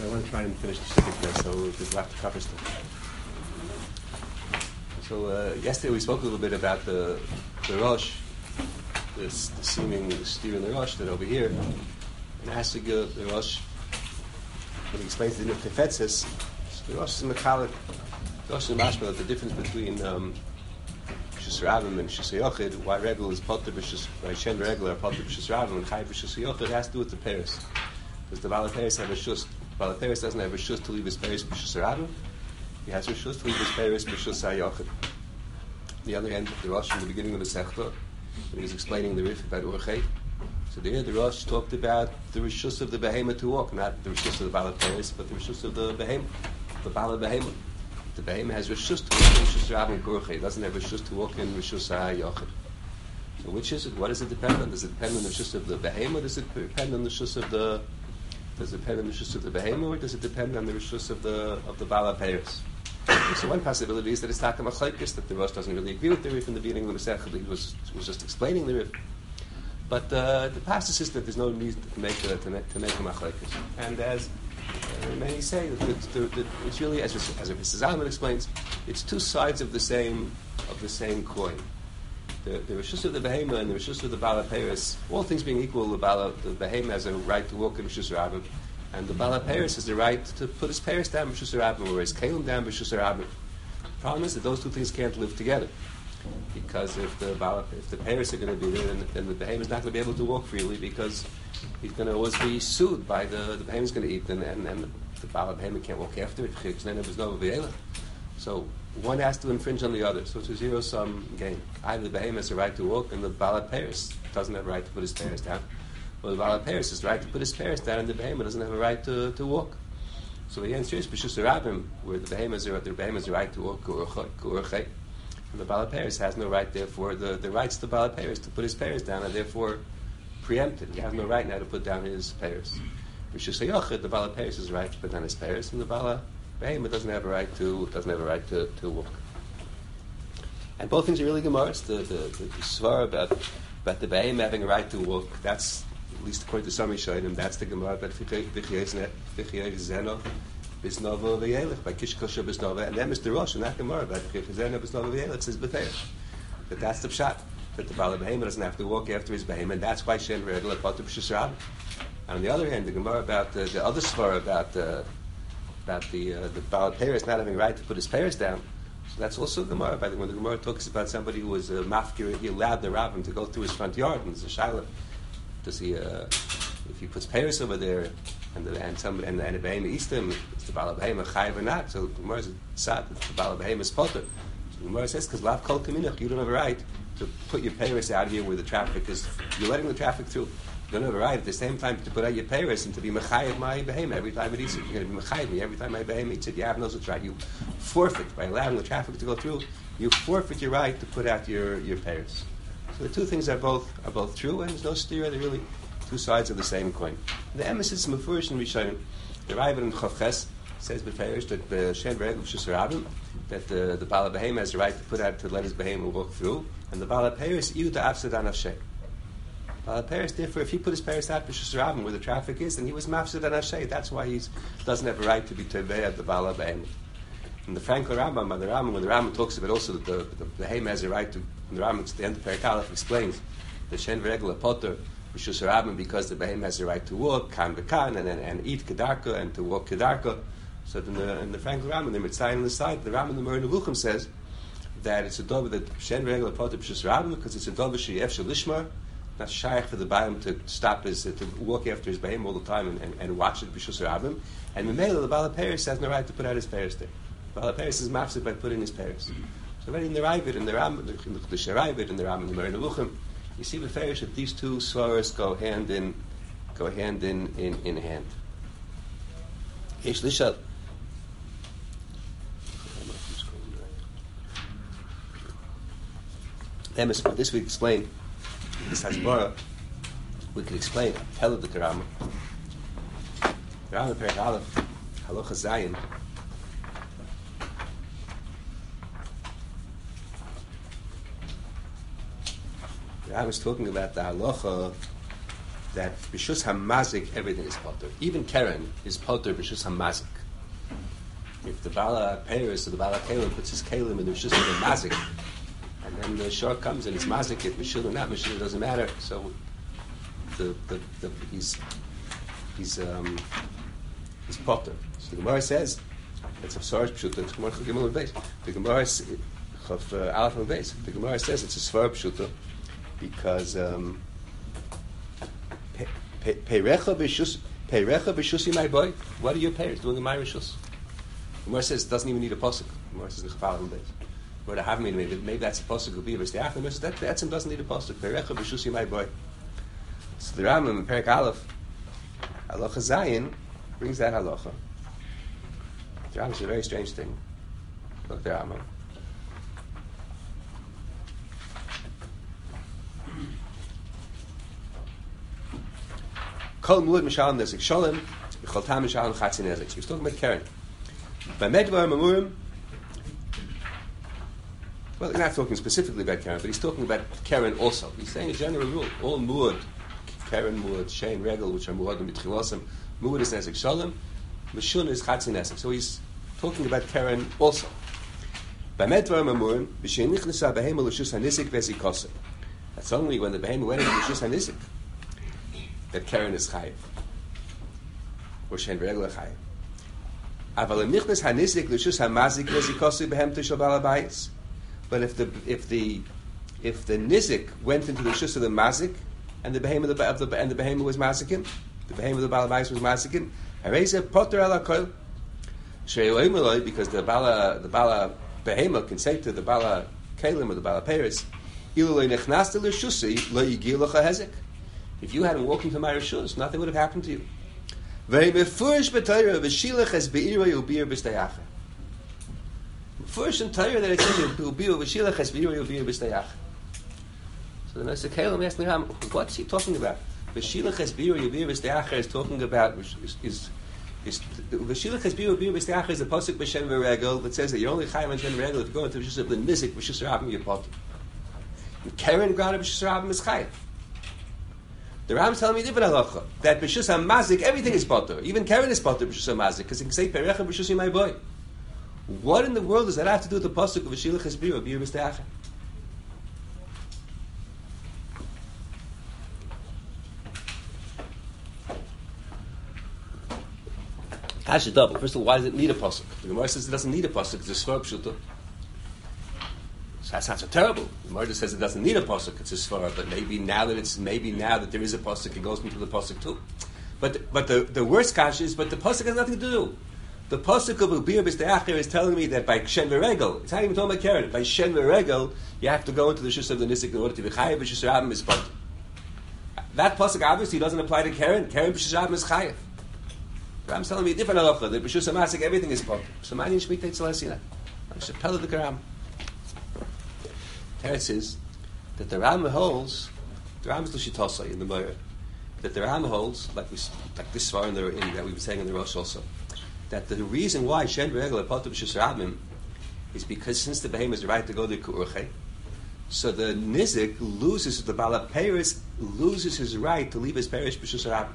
I want to try and finish the subject there, so we'll have to cover stuff. So yesterday we spoke a little bit about the Rosh, the seeming steer in the Rosh that over here. And Asiga, the Rosh, when he explains the Tefetzes, the Rosh is Mechalik. The Rosh is Mashma, the difference between Shus Rabim and Shus Yochid, why Regel is Potter b'Shus, why Shen Regel are Potter b'Shus Rabim and Chai b'Shus Yochid, has to do with the Paris. Because the Baal Paris have a Shus, Baal Paris doesn't have a Shus to leave his Paris b'Shus Rabim, he has a Shus to leave his Paris b'Shus Yochid. On the other hand, the Rosh in the beginning of the Sechta, when he was explaining the Rif about Urchei, so there the Rosh talked about the Rishus of the Behemoth to walk, not the Rishus of the Baal Paris, but the Rishus of the Behemoth, the Baal Behemoth. The Behemoth has Rishus to walk in Rishus Rabim Urchei, it doesn't have Rishus to walk in Rishus Yochid. So which is it? What does it depend on? Does it depend on the Rishus of the Behemoth, or does it depend on the Rishus of the Behemoth, or does it depend on the Rishus of the Baal Paris? So one possibility is that it's Taka Machlekes, that the Rosh doesn't really agree with the Rif in the beginning of the Masechah, he was just explaining the Rif. But the pasuk is that there's no need to make a Machlekes. And as many say, that it's really, as Mr. Zalman explains, it's two sides of the same coin. The Rishus of the Behemoth and the Rishus of the Baal Paris, all things being equal, the Behemoth has a right to walk in Rishus Rabim, and the Baal Paris has the right to put his Paris down Rishus Rabim or his Kalim down Rishus Rabim. The problem is that those two things can't live together, because if the Paris are going to be there, then the Behemoth is not going to be able to walk freely, because he's going to always be sued by the Behemoth is going to eat, and the Baal Behemoth can't walk after it. Then there was no V'ela. So one has to infringe on the other. So it's a zero-sum game. Either the Behemoth has a right to walk, and the Baal Paris doesn't have a right to put his Paris down. Or the Baal Paris has the right to put his Paris down, and the Behemoth doesn't have a right to walk. So the answer is B'Shus Rabim, where the Behemoth has a right to walk, K'urchei, and the Baal Paris has no right. Therefore, the rights to the Baal Paris to put his Paris down are therefore preempted. He has no right now to put down his Paris. B'Shus Yochid, the Baal Paris has a right to put down his Paris, and the Baal Behemoth doesn't have a right to walk. And both things are really Gemaras. The Svar about the Behemoth having a right to walk, that's, at least according to some Rishonim, that's the Gemara about V'chiyei Zeno B'Znova V'Yelech, by Kishkosha B'Znova, and then Mr. Rosh in that Gemara about V'chiyei Zeno B'Znova V'Yelech says B'Feish. But that's the Pshat, that the Baal Behemoth doesn't have to walk after his Behemoth, and that's why Shen Regel Potter B'Shus Rabim. On the other hand, the Gemara about the other Svar about the Baal Paris not having a right to put his Paris down, so that's also a Gemara. By the way, when the Gemara talks about somebody who was a mafkir, he allowed the Rabbin to go through his front yard, and there's a Shaila. Does he, if he puts Paris over there, and the Behemoth eats him, is the Baal Behemoth chayiv or not? So the Gemara is sad that the Baal Behemoth is potter. So the Gemara says, because lav kol kaminach, you don't have a right to put your Paris out here where the traffic is. You're letting the traffic through. You don't have a right at the same time to put out your Paris and to be mechayiv my Behemoth every time it eats it. You're going to be mechayiv me every time my Behemoth eats it. You have no such right. You forfeit by allowing the traffic to go through. You forfeit your right to put out your Paris. So the two things are both true, and there's no steer. They're really two sides of the same coin. The emes mefurish in Rishonim. The Ravid in Chavches says beferish that Shen Regel B'Shus Rabim, that the Baal Behemoth has the right to let his Behemoth walk through, and the Baal Paris iu da'afsad anavshei. Baal Paris, therefore, if he put his Paris out B'Shus Rabim where the traffic is, then he was mafsad anavshei. That's why he doesn't have a right to be tevei at the Baal Behemoth. And the Frankel Rambam, when the Rambam talks about also that the Behemoth has a right to, when the Rambam at the end of Perek Aleph explains the Shen Regel Potter B'Shus Rabim because the Behemoth has the right to walk kan v'kan and eat kedarka and to walk kedarka. So in the Frankel Rambam, the Mitzayin on the side, the Rambam the Moreh Nevuchim says that it's a dover that Shen Regel Potter B'Shus Rabim because it's a dover she'ef shelishmar, not shaykh for the Baal to stop to walk after his Behemoth all the time and watch it B'Shus Rabim, and Memela the Baal Paris has no right to put out his Paris there. Baal Paris is mafsid by putting his Paris. So already in the Ravid, in the Ram, the Sharavid, in the Ram, in the Moreh Nevuchim, you see the Farish that these two svaras go hand in hand. Yesh lishal. This we explain. This Hasbara, we could explain. Tell the Rama. Rama Perek Aleph, Halacha Zayin. I was talking about the halacha that b'shus hamazik everything is potter. Even Keren is potter b'shus hamazik. If the Bala Paris or the Bala Kalim puts his Kalim in the b'shus of the mazik, and then the shor comes and it's mazik it, mishul or not mishul, it doesn't matter. So he's potter. So the Gemara says it's a Sarj Pshuta. It's Gemara Gimel Beis. The Gemara Aleph and Beis. The Gemara says it's a Svar Pshuta because Peirecha b'shusi my boy. What are your payers doing in my rishus? The Gemara says it doesn't even need a pasuk. The Gemara says the Chafal and Beis. Where to have me maybe that's a pasuk of Bibas. The Achim that Etzim doesn't need a pasuk. Peirecha b'shusi my boy. So the Rambam in Perek Aleph, Halacha Zayin brings that halacha. The Rambam is a very strange thing. Look at the Rambam. Kol muad mishalim nezik shalom, v'chol tam mishalim chatzi nezik. So he's talking about Keren. By medvar mamurim, well, he's not talking specifically about Keren, but he's talking about Keren also. He's saying a general rule. All muad, Keren muad, shein regel, which are muadim b'tchilosim, muad is nezik shalom, mishun is chatzi nezik. So he's talking about Keren also. By medvar mamurim, b'shein nichnesa behema l'shus hanizik v'ezikosem. That's only when the behema went into l'shus hanizik that Keren is chayiv, or shein regel chayiv. Aval im nichnas hanizik l'shus hamazik v'ezikosem behem tishal balabayis. But if the nizik went into the shus of the mazik and the behem of the behem was mazikin, the behem of the balabais was mazikin, hareze potter ala kol she'oimeloi, because the bala behema can say to the bala kalim or the bala peres, ilulei nechnasta l'shusi lo yigil l'cha hezek. If you hadn't walked into my rishus, nothing would have happened to you. Ve'mefurish b'tayra v'shilach es be'ira yubir b'stayacha. First in Torah that it's in the Ubiyu V'shilach Es V'yur Ubiyu B'stayach. So the Nasa Kalim asked me, what's he talking about? V'shilach Es V'yur Ubiyu B'stayach is talking about V'shilach Es V'yur Ubiyu B'stayach is the pasuk B'Shem V'regel that says that you're only chayim on Shem V'regel if you go into V'shus of the Nizik V'shus Rabim you're potter. And Keren Grana V'shus Rabim is chayim. The Ram is telling me different halacha that V'shus HaMazik everything is potter. Even Keren is potter V'shus HaMazik because he can say Perecha V'shus my boy. What in the world does that have to do with the pasuk of V'shilach Esbiru, B'yir B'steacha? Kasha double. First of all, why does it need a pasuk? The Gemara says it doesn't need a pasuk. It's a svar pshuta. So that's not so terrible. The Gemara says it doesn't need a pasuk. It's a svar, but maybe now that there is a pasuk, it goes into the pasuk too. But the worst kasha is, but the pasuk has nothing to do. The pasuk of Ubir B'Steacher is telling me that by Shen V'Regel, it's not even talking about Keren, by Shen V'Regel, you have to go into the Shus of the Nisik in order to be Chayiv B'Shus Rabim is Potter. That pasuk obviously doesn't apply to Keren. Keren B'Shus Rabim is Chayiv. Ram's telling me a different halacha, that B'Shus HaMasik everything is Potter. So Mani Shmita Yitzhak Hasina. I'm Shapel of the Karam. Teretz is that the Ram holds, the Ram is L'Shitosai in the Moyer, that the Ram holds, like this far that we were saying in the Rosh also, that the reason why Shen V'Regel Potter B'Shus Rabim is because since the behem has the right to go to Ku'urche, so the Nizik loses, the Bala Peres loses his right to leave his Peres B'Shus Rabim.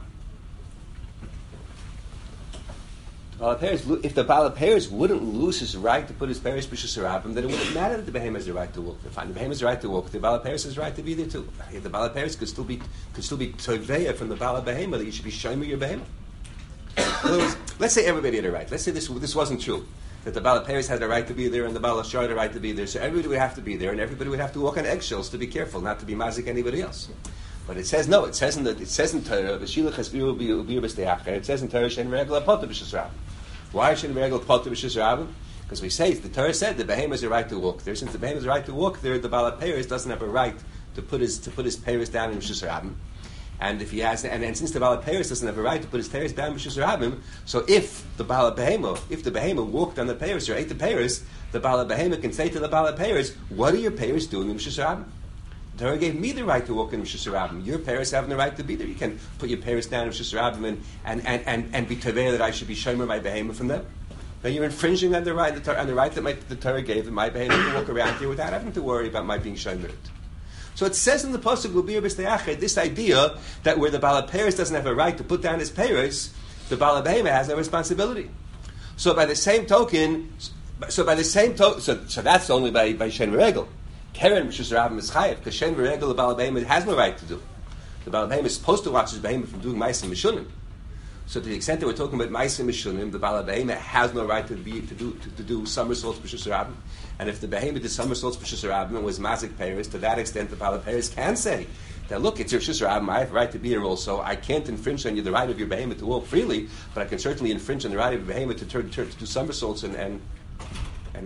If the Bala Peres wouldn't lose his right to put his Peres B'Shus Rabim, then it wouldn't matter that the behem has the right to walk. If the behem has the right to walk, the Bala Peres has the right to be there too. If the Bala Peres could still be Toveya from the Bala Behema, that you should be Shomer your Behema. In other words, let's say everybody had a right. Let's say this wasn't true. That the Bala Peres had a right to be there and the Bala Shar had a right to be there. So everybody would have to be there and everybody would have to walk on eggshells to be careful, not to be mazik anybody else. But it says no. It says in Torah, V'shilach Esbiru B'yir B'steacher. It says in Torah, Shen V'Regel Potter B'Shus Rabim. Why Shen V'Regel Potter B'Shus Rabim? Because we say the Torah said the behem has a right to walk there. Since the behem has a right to walk there, the Bala Peres doesn't have a right to put his Peres down in B'Shus Rabim. And if he has, and since the Bala Peres doesn't have a right to put his Peres down B'Shus Rabim, so if the Behema walked on the Peres or ate the Peres, the Bala Behema can say to the Bala Peres, "What are your Peres doing in B'Shus Rabim? The Torah gave me the right to walk in B'Shus Rabim. Your Peres having the right to be there. You can put your Peres down in B'Shus Rabim and be taveh that I should be shomer my Behema from them. Then you're infringing on the right that the Torah gave that my Behema to walk around here without having to worry about my being shomered." So it says in the pasuk Ubir B'Steachar this idea that where the Baal HaPeres doesn't have a right to put down his peres, the Baal HaBehema has no responsibility. So by the same token, so that's only by Shen V'Regel. Keren B'Shus Rabim is chayav because Shen V'Regel the Baal HaBehema has no right to do. The Baal HaBehema is supposed to watch his behema from doing Ma'asim Mishunim. So to the extent that we're talking about Ma'asim Mishunim, the Baal HaBehema has no right to do somersaults B'Shus Rabim. And if the behema did somersaults B'Shus Rabim and was mazik peres, to that extent the Baal HaPeres can say that look, it's your B'Shus Rabim, I have a right to be here also. I can't infringe on you the right of your behema to walk freely, but I can certainly infringe on the right of your behema to do somersaults and be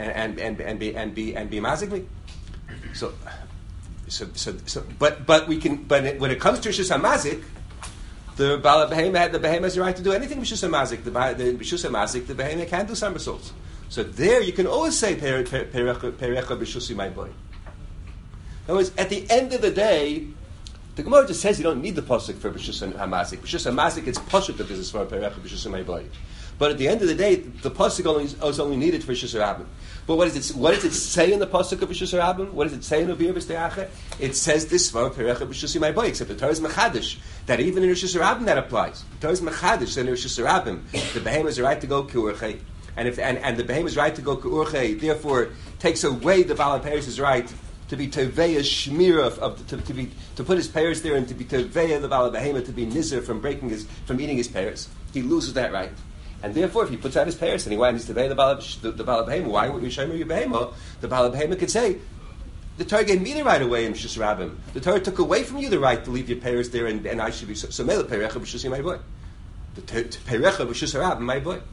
mazik me. But we can. But when it comes to Rishus HaMazik, the Baal HaBehema has the right to do anything Rishus HaMazik. The Rishus HaMazik, the behema can do somersaults. So there you can always say Perecha B'Shusi my boy. In other words, at the end of the day, the Gemara just says you don't need the pasuk for B'Shus HaMazik. B'Shus HaMazik, it's pasuk that this is for Perecha B'Shusi my boy. But at the end of the day, the pasuk is only needed for Rishus Rabim. But what does it say in the pasuk of Rishus Rabim? What does it say in Ubir B'Steachar? It says this for Perecha B'Shusi my boy. Except the Torah is mechadish that even in Rishus Rabim that applies. The Torah is mechadish that in Rishus Rabim the behema has a right to go kiurchei, and the behema is right to go kiurchei. Therefore, takes away the Baal HaPeres' right to be teveya shmira to put his peres there and to be teveya the Baal HaBehema to be nizer from eating his peres. He loses that right. And therefore, if he puts out his peres and he wants to obey the Baal HaBehema, why wouldn't you shomer your behema? The Baal HaBehema could say, the Torah gave me the right away in Rishus Rabim. The Torah took away from you the right to leave your peres there, and I should be so mele perecha b'shusi my boy. The perecha b'shus Rabim my boy.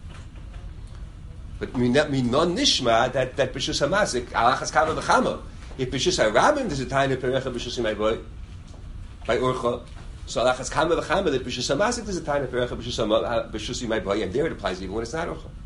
But minon nishma that b'shus hamazik alachas kama v'chama. If b'shus Rabim there's a time of perecha b'shusi my boy by urcha. So alachas kama v'chama that b'shus hamazik there's a time of perecha b'shusi my boy, and there it applies even when it's not urcha.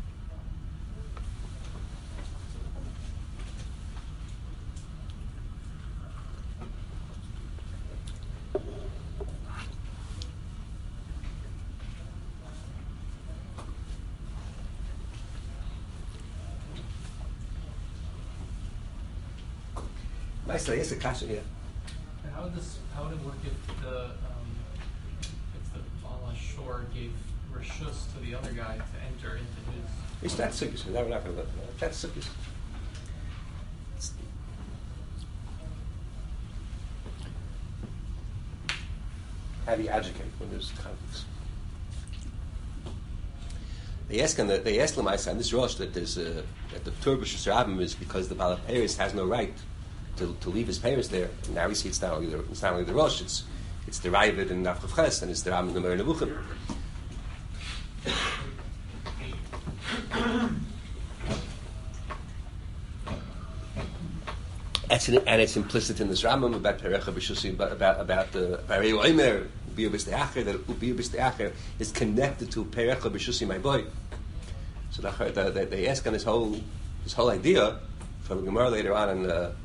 Nicely, yes, a kasha here. How would it work if the Baal HaShor gave reshus to the other guy to enter into his? It's that sukkis. Now we're not going to look at that. That's sukkis. How do you educate when there's conflicts? They ask Lamaisa on this Rosh that there's that the Tur B'Shus Rabim is because the Baal HaPeres has no right to leave his peres there. And now we see it's not only the Rosh, it's the Ravid and Nafchav Ches, and it's the Ram and the Mer Nevuchim. And it's implicit in this Rambam about Perecha B'Shusi, about the Parei Oimer, Ubir B'Steachar, that Ubir B'Steachar is connected to Perecha B'Shusi, my boy. So they ask on this whole idea from the Gemara later on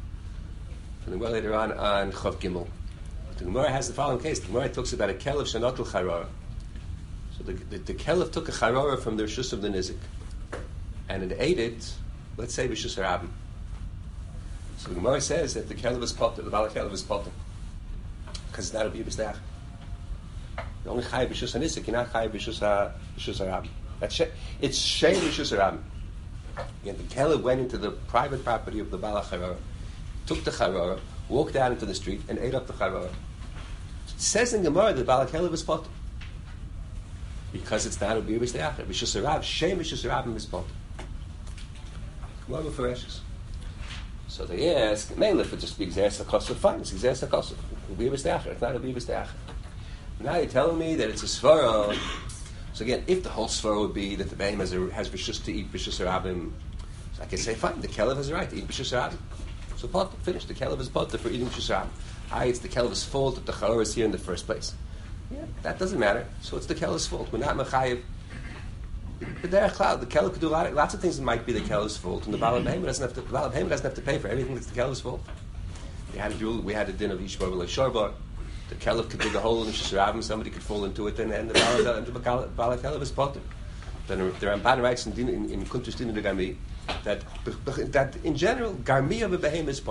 on Chav Gimel. The Gemara has the following case. The Gemara talks about a Kelev Shanotul Charara. So the Kelev took a Charara from the Rishus of the Nizik, and it ate it, let's say, B'Shus Rabim. So the Gemara says that the Kelev is potter, the Baal Kelev is potter, because it's not a Ubir B'Steachar. You're only Chai B'Shus HaNizik, you're not Chai B'Shus HaRabim. It's Shem B'Shus HaRabim. Again, the Kelev went into the private property of the Baal HaCharara, took the Charara, walked out into the street, and ate up the Charara. It says in Gemara that Baal HaKelev is potter, because it's not a Ubir B'Steachar. B'Shus HaRabim, Shem B'Shus HaRabim is potter. Gemara Mefereshes. So they ask, mainly if it just be Xeris HaKosov, fine, it's Xeris HaKosov. Ubir B'Steachar, it's not a Ubir B'Steachar. Now you're telling me that it's a Svara. So again, if the whole Svara would be that the Behem has B'Shus to eat B'Shus HaRabim, so I can say, fine, the Kelev has a right to eat B'Shus HaRabim. So potter, finished. The Kelev is potter for eating B'Shus HaRabim. It's the Kelev's fault that the Charara is here in the first place. Yeah, that doesn't matter. So it's the Kelev's fault. We're not Mechayev. But the Kelev could do lots of things that might be the Kelev's fault, and the Baal HaBehema doesn't have to pay for everything that's the Kelev's fault. We had a din of Yishbar V'lo Shorbar. The Kelev could dig a hole in B'Shus HaRabim, somebody could fall into it, and the Baal HaKelev is potter. Then the Ramban writes in Kuntus Din of the Gami that in general, Garmi of a Behema is potter.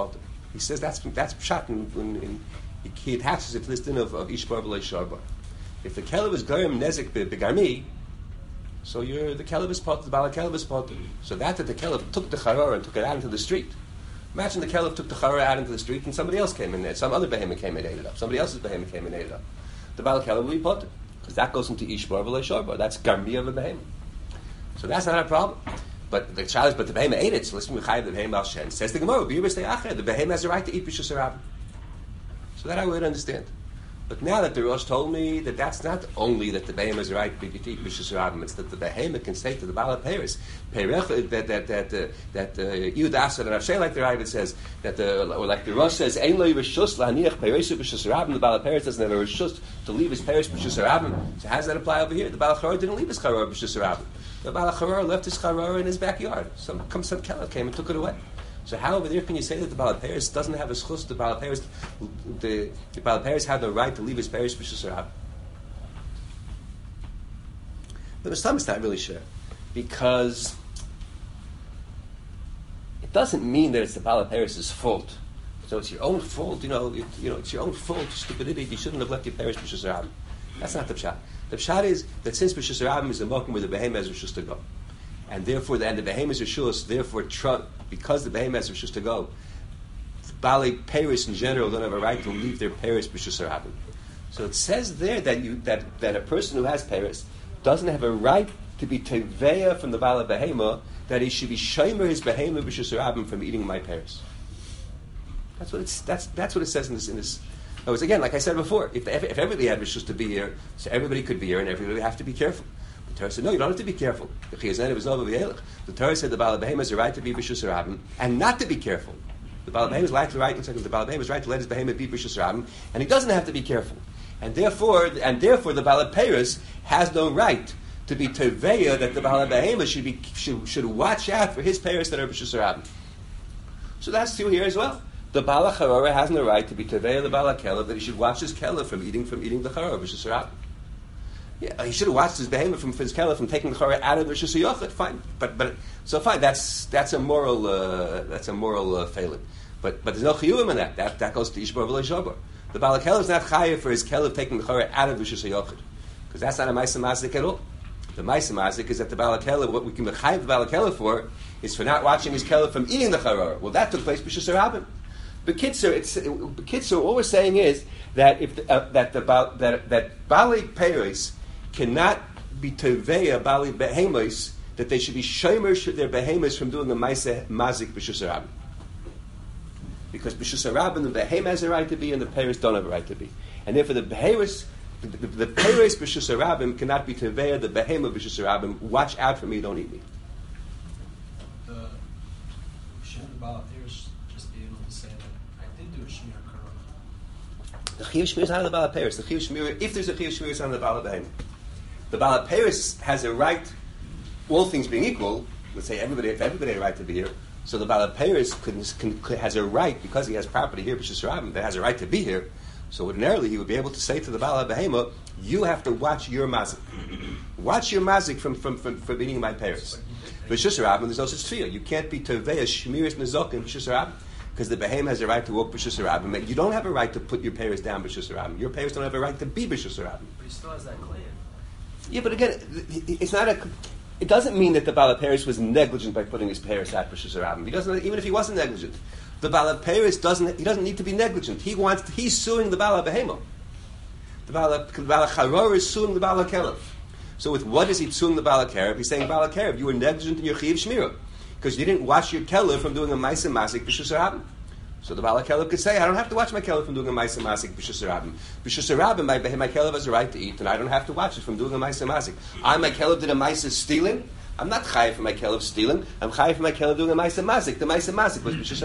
He says that's pshat he attaches it to this din of ishbar v'lo sharbar. If the kelev is goyim nezik begarmi, so the kelev is pot, the bala kelev is pot. So that the kelev took the charor and took it out into the street. Imagine the kelev took the charor out into the street and somebody else came in there. Some other behemoth came and ate it up. Somebody else's behemoth came and ate it up. The bala kelev will be pot, because that goes into ishbar v'lo sharbar. That's garmi of a behemoth. So that's not a problem. But the child, but the behemoth ate it. So listen, we chayiv the behemoth al shen. Says the Gemara, the behemoth has a right to eat b'shus harabim. So that I would understand. But now that the Rosh told me that that's not only that the behemoth has a right to eat b'shus harabim, it's that the behemoth can say to the Baal Peiros, that Yud Asad and Rav like the Ravid says that like the Rosh says, Ein lo yirshus la'aniach peiros b'shus harabim. The Baal Peiros doesn't have a reshus to leave his peiros b'shus harabim. So how does that apply over here? The Baal Charor didn't leave his charor b'shus harabim. The Baal Charor left his charor in his backyard. Some kelev came and took it away. So how over there can you say that the Baal Peiros doesn't have a schus? The Baal Peiros had the right to leave his peiros b'shus harabim. The Mishnah is not really sure, because it doesn't mean that it's the Baal Peiros' fault. So it's your own fault, it's your own fault, stupidity. You shouldn't have left your peiros b'shus harabim. That's not the pshat. The pshat is that since b'shus harabim is the mokum where the behemoth has reshus to go, and therefore the behemoth is reshus, therefore because the behemoth has reshus to go, Baalei Peiros in general don't have a right to leave their peiros b'shus harabim. So it says there that a person who has peiros doesn't have a right to be teveya from the Baal Behemoth, that he should be shomer his behemoth b'shus harabim from eating my peiros. That's what it says in this. In other words, again, like I said before, if everybody had reshus to be here, so everybody could be here, and everybody would have to be careful. The Torah said, no, you don't have to be careful. The Torah said the Baal Behemoth has a right to be b'shus harabim and not to be careful. The Baal Behemoth has the right to let his behemoth be b'shus harabim, and he doesn't have to be careful. And therefore, the Baal Peiros has no right to be teveya that the Baal Behemoth should watch out for his peiros that are b'shus harabim. So that's true here as well. The Baal Charora has no right to be teveya the Baal Kelev, that he should watch his Kelev from eating the Charora b'shus harabim. Yeah, he should have watched his behemoth from his Kelev from taking the Charora out of the Reshus HaYochid. Fine, but so fine. That's a moral failing. But there's no chiyuvim in that. That goes to Ishbar v'lo Shabar. The Baal Kelev is not chayiv for his Kelev taking the Charora out of the Reshus HaYochid, because that's not a Ma'aseh Mazik at all. The Ma'aseh Mazik is that the Baal Kelev, what we can chayiv the Baal Kelev for, is for not watching his Kelev from eating the Charora. Well, that took place b'shus harabim. B'kitzur, all we're saying is that that Baalei Peiros cannot be teveya Baalei Behemoths, that they should be shomer their behemoths from doing a Ma'aseh Mazik b'shus harabim. Because b'shus harabim the behemoth has a right to be and the Peiros don't have a right to be, and therefore the Peiros b'shus harabim cannot be teveya the behemoth b'shus harabim. Watch out for me, don't eat me. Shouldn't the Baal Peiros just be able to say that I did do a shmir karov? The chiyuv shmir is not on the Baal Peiros. The chiyuv shmir, if there's a chiyuv shmir, is on the Baal Behemoth. The Baal Peiros has a right, all things being equal. Let's say if everybody had a right to be here, so the Baal Peiros has a right, because he has property here, b'shus harabim, that has a right to be here. So ordinarily he would be able to say to the Baal Behemoth, you have to watch your mazik. Watch your mazik from eating my peiros. B'shus harabim, there's no such tefillah. You can't be teveya shmiras nezokim b'shus harabim, because the behemoth has a right to walk b'shus harabim. You don't have a right to put your peiros down b'shus harabim. Your peiros don't have a right to be b'shus harabim. But he still has that claim. Yeah, but again, it's not a. It doesn't mean that the Baal Peiros was negligent by putting his peiros out b'shus harabim. He doesn't. Even if he wasn't negligent, the Baal Peiros doesn't. He doesn't need to be negligent. He's suing the Baal Behemoth. The Baal Charor is suing the Baal Kelev. So with what is he suing the Baal Kelev? He's saying, Baal Kelev, you were negligent in your chiyuv shmira because you didn't watch your Kelev from doing a Ma'aseh Mazik b'shus harabim. So the Baal Kelev could say, I don't have to watch my Kelev from doing a Ma'aseh Mazik b'shus harabim. B'shus harabim, my Kelev has a right to eat, and I don't have to watch it from doing a Ma'aseh Mazik. My Kelev did a Ma'aseh stealing. I'm not chayiv for my Kelev stealing. I'm chayiv for my Kelev doing a Ma'aseh Mazik. The Ma'aseh Mazik was b'shus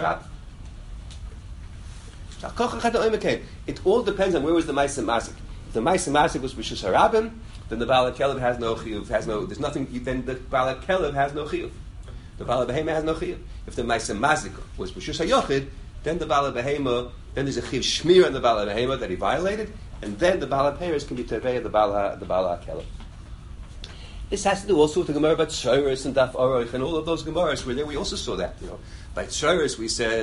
harabim. It all depends on where was the Ma'aseh Mazik. If the Ma'aseh Mazik was b'shus harabim, then the Baal Kelev has no chiyuv. There's nothing. Then the Baal Kelev has no chiyuv. The Baal Behemoth has no chiyuv. If the Ma'aseh Mazik was b'shus hayochid, then the Baal Behemoth, then there's a chiyuv shmir on the Baal Behemoth that he violated, and then the Baal Peiros can be teveya the Baal Kelev. This has to do also with the Gemara about Tzoros and Daf Aruch and all of those Gemaras where there we also saw that. By Tzoros we said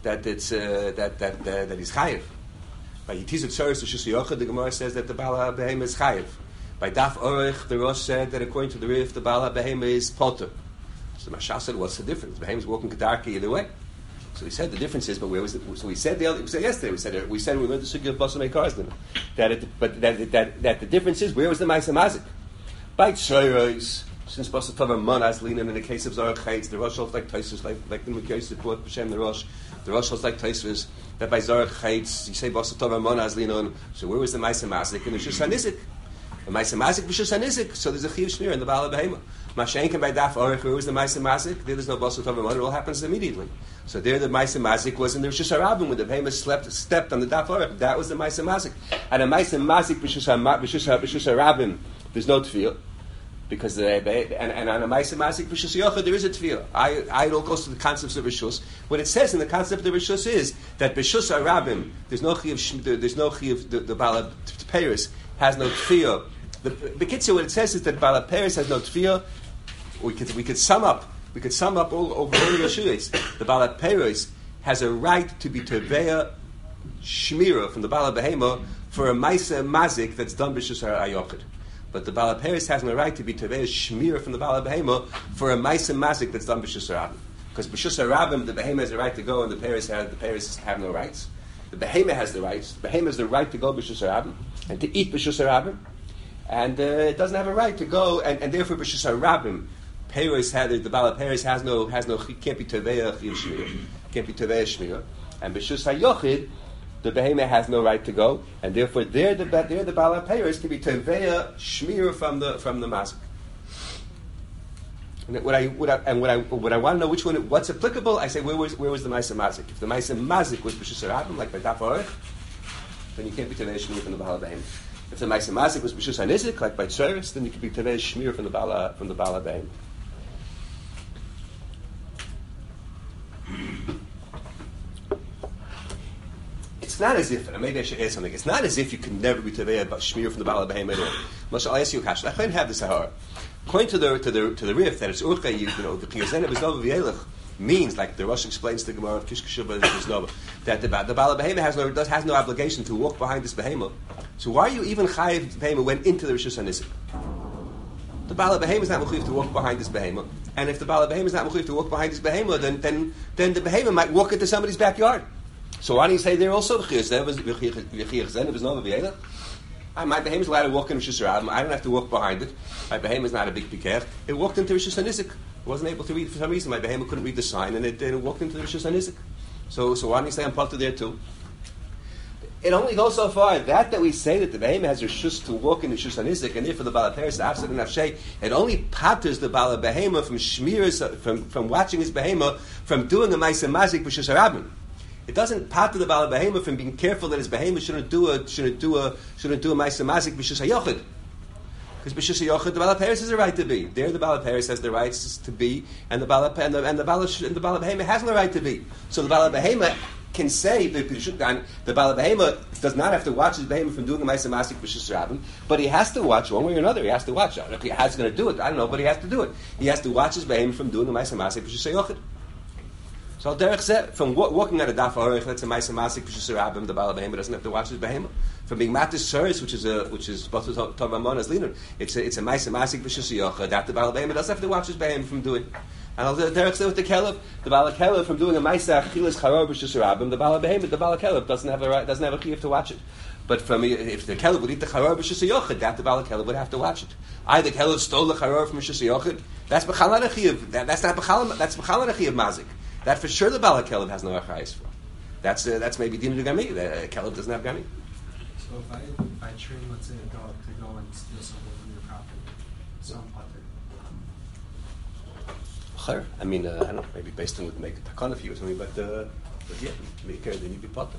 that it's that he's chayiv. By Yitizut Tzoros Rishus Yochid, the Gemara says that the Baal HaBehema is chayiv. By Daf Orech, the Rosh said that according to the Rif, the Baal HaBehema is potter. So the Mashal said, what's the difference? The Behema is walking Kedarki either way. So he said the difference is, but where was it? So we said yesterday. We said we learned the Sugya of Basamei Karsden that the difference is where was the Ma'aseh Mazik? By Tzoros, since Basatava Manas Linan in the case of Zarach Chaitz, the Rosh holds like Taisus, like the Mekayos that brought B'Shem the Rosh. The Rosh holds like Taisus that by Zarach Chaitz you say Basatava Manas Linan. So where was the Ma'aseh Mazik? And the Shus HaNizik. The Ma'aseh Mazik v'Shus HaNizik. So there's a Chiv Shmir in the Baal HaBehema. Mashenken by Daf Orech, where was the Ma'aseh Mazik? There's no Basatava Manas. It all happens immediately. So there the Ma'aseh Mazik was in the Rishus HaRabim when the Behema stepped on the Daf Orech. That was the Ma'aseh Mazik. And a Ma'aseh Mazik v'Shus HaRabim, there's no tefillah. Because and on a Ma'aseh Mazik v'Shus Yochid there is a tefillah. I don't go to the concepts of Rishus. What it says in the concept of Rishus is that b'Shus HaRabim there's no chiyuv. The Baal Peres has no tefillah. The B'kitzur, what it says is that Baal Peres has no tefillah. We could sum up all over all the Rishus. The Baal Peres has a right to be teveya shmira from the Baal Behema for a Ma'aseh Mazik that's done b'Shus HaYochid. But the Baal Peres has no right to be teveya shmira from the Baal Behema for a Ma'aseh Mazik that's done b'Shus HaRabim. Because b'Shus HaRabim the Behema has a right to go and the Peres have no rights. The Behema has the rights. The Behema has the right to go b'Shus HaRabim and to eat b'Shus HaRabim, and it doesn't have a right to go and therefore b'Shus HaRabim. The Baal Peres can't be teveya shmira, can't be teveya shmira, and b'Shus HaYochid the Behema has no right to go, and therefore there the Baal Peres can be teveya shmira from the mazik. And what I want to know what's applicable, I say where was the Ma'aseh Mazik? If the Ma'aseh Mazik was b'Shus HaRabim, like by Daf Orech, then you can't be teveya shmira from the Baal Behema. If the Ma'aseh Mazik was b'Shus HaNizik, like by Tzoros, then you can be teveya shmira from the Baal Behema. It's not as if, and maybe I should add something. It's not as if you can never be teveya about shmir from the Baal HaBehema at all. Moshe, I'll ask you a question. I couldn't have this Sahara. According to the Rif, that it's urcha, the Chiyazena B'Znova V'Yelech means, like the Rosh explains to the Gemara of Kishkashuba B'Znova, that the Baal HaBehema has no obligation to walk behind this Behema. So why are you even chayiv Behema went into the Rishus HaNizik? The Baal HaBehema is not mechuyev to walk behind this Behema, and if the Baal HaBehema is not mechuyev to walk behind this Behema, then the Behema might walk into somebody's backyard. So why do you say there also my Behema is allowed to walk in Rishus HaRabim. I don't have to walk behind it. My Behema is not a big pikech. It walked into Rishus HaNizik. It wasn't able to read for some reason. My Behema couldn't read the sign, and it walked into the Rishus HaNizik. So why do you say I'm part of there too? It only goes so far that we say that the Behema has Rishus to walk in Rishus HaNizik, and therefore the Baal Peres, the Afsad and Nafshay, it only patters the Baal Behema from shmiras, from watching his Behema, from doing a Ma'aseh Mazik Rishus HaRabim. It doesn't patter the Baal Behema from being careful that his Behema shouldn't do a Ma'aseh Mazik b'Shus HaYochid. Because b'Shus HaYochid the Baal Peres has a right to be. There the Baal Peres has the rights to be, and the Baal Behema has no right to be. So the Baal Behema can say the Baal Behema does not have to watch his Behema from doing a Ma'aseh Mazik b'Shus HaRabim, but he has to watch one way or another. He has to watch. If he has going to do it, I don't know, but he has to do it. He has to watch his Behema from doing a Ma'aseh Mazik b'Shus HaYochid. So Derech said, from walking at a Daf Orech, that's a Ma'aseh Mazik b'Shus HaRabim, the Baal Behema doesn't have to watch his Behema. From being Matis Suris, which is Batul Tavamon as Linur, it's a Ma'aseh Mazik b'Shus HaYochid, that the Baal Behema doesn't have to watch his Behema from doing. And Derech said with the Kelev, the Baal Kelev from doing a Ma'aseh Achilas Charor b'Shus HaRabim, the Baal Kelev doesn't have a chiyuv to watch it. But if the Kelev would eat the Charor b'Shus HaYochid, that the Baal Kelev would have to watch it. Either the Kelev stole the Charor from B'Shus HaYochid, that's B'chal not a chiyuv. That's B'chal not a chiyuv Mazik. That for sure the Baal HaKelev has no achayis for. That's maybe Dinu Gami. The Kelev doesn't have Gami. So if I train, let's say, a dog to go and steal something from your property, so I'm potter. I mean, I don't know, maybe based on make a takana for you or something, but yeah, make care then you'd be potter.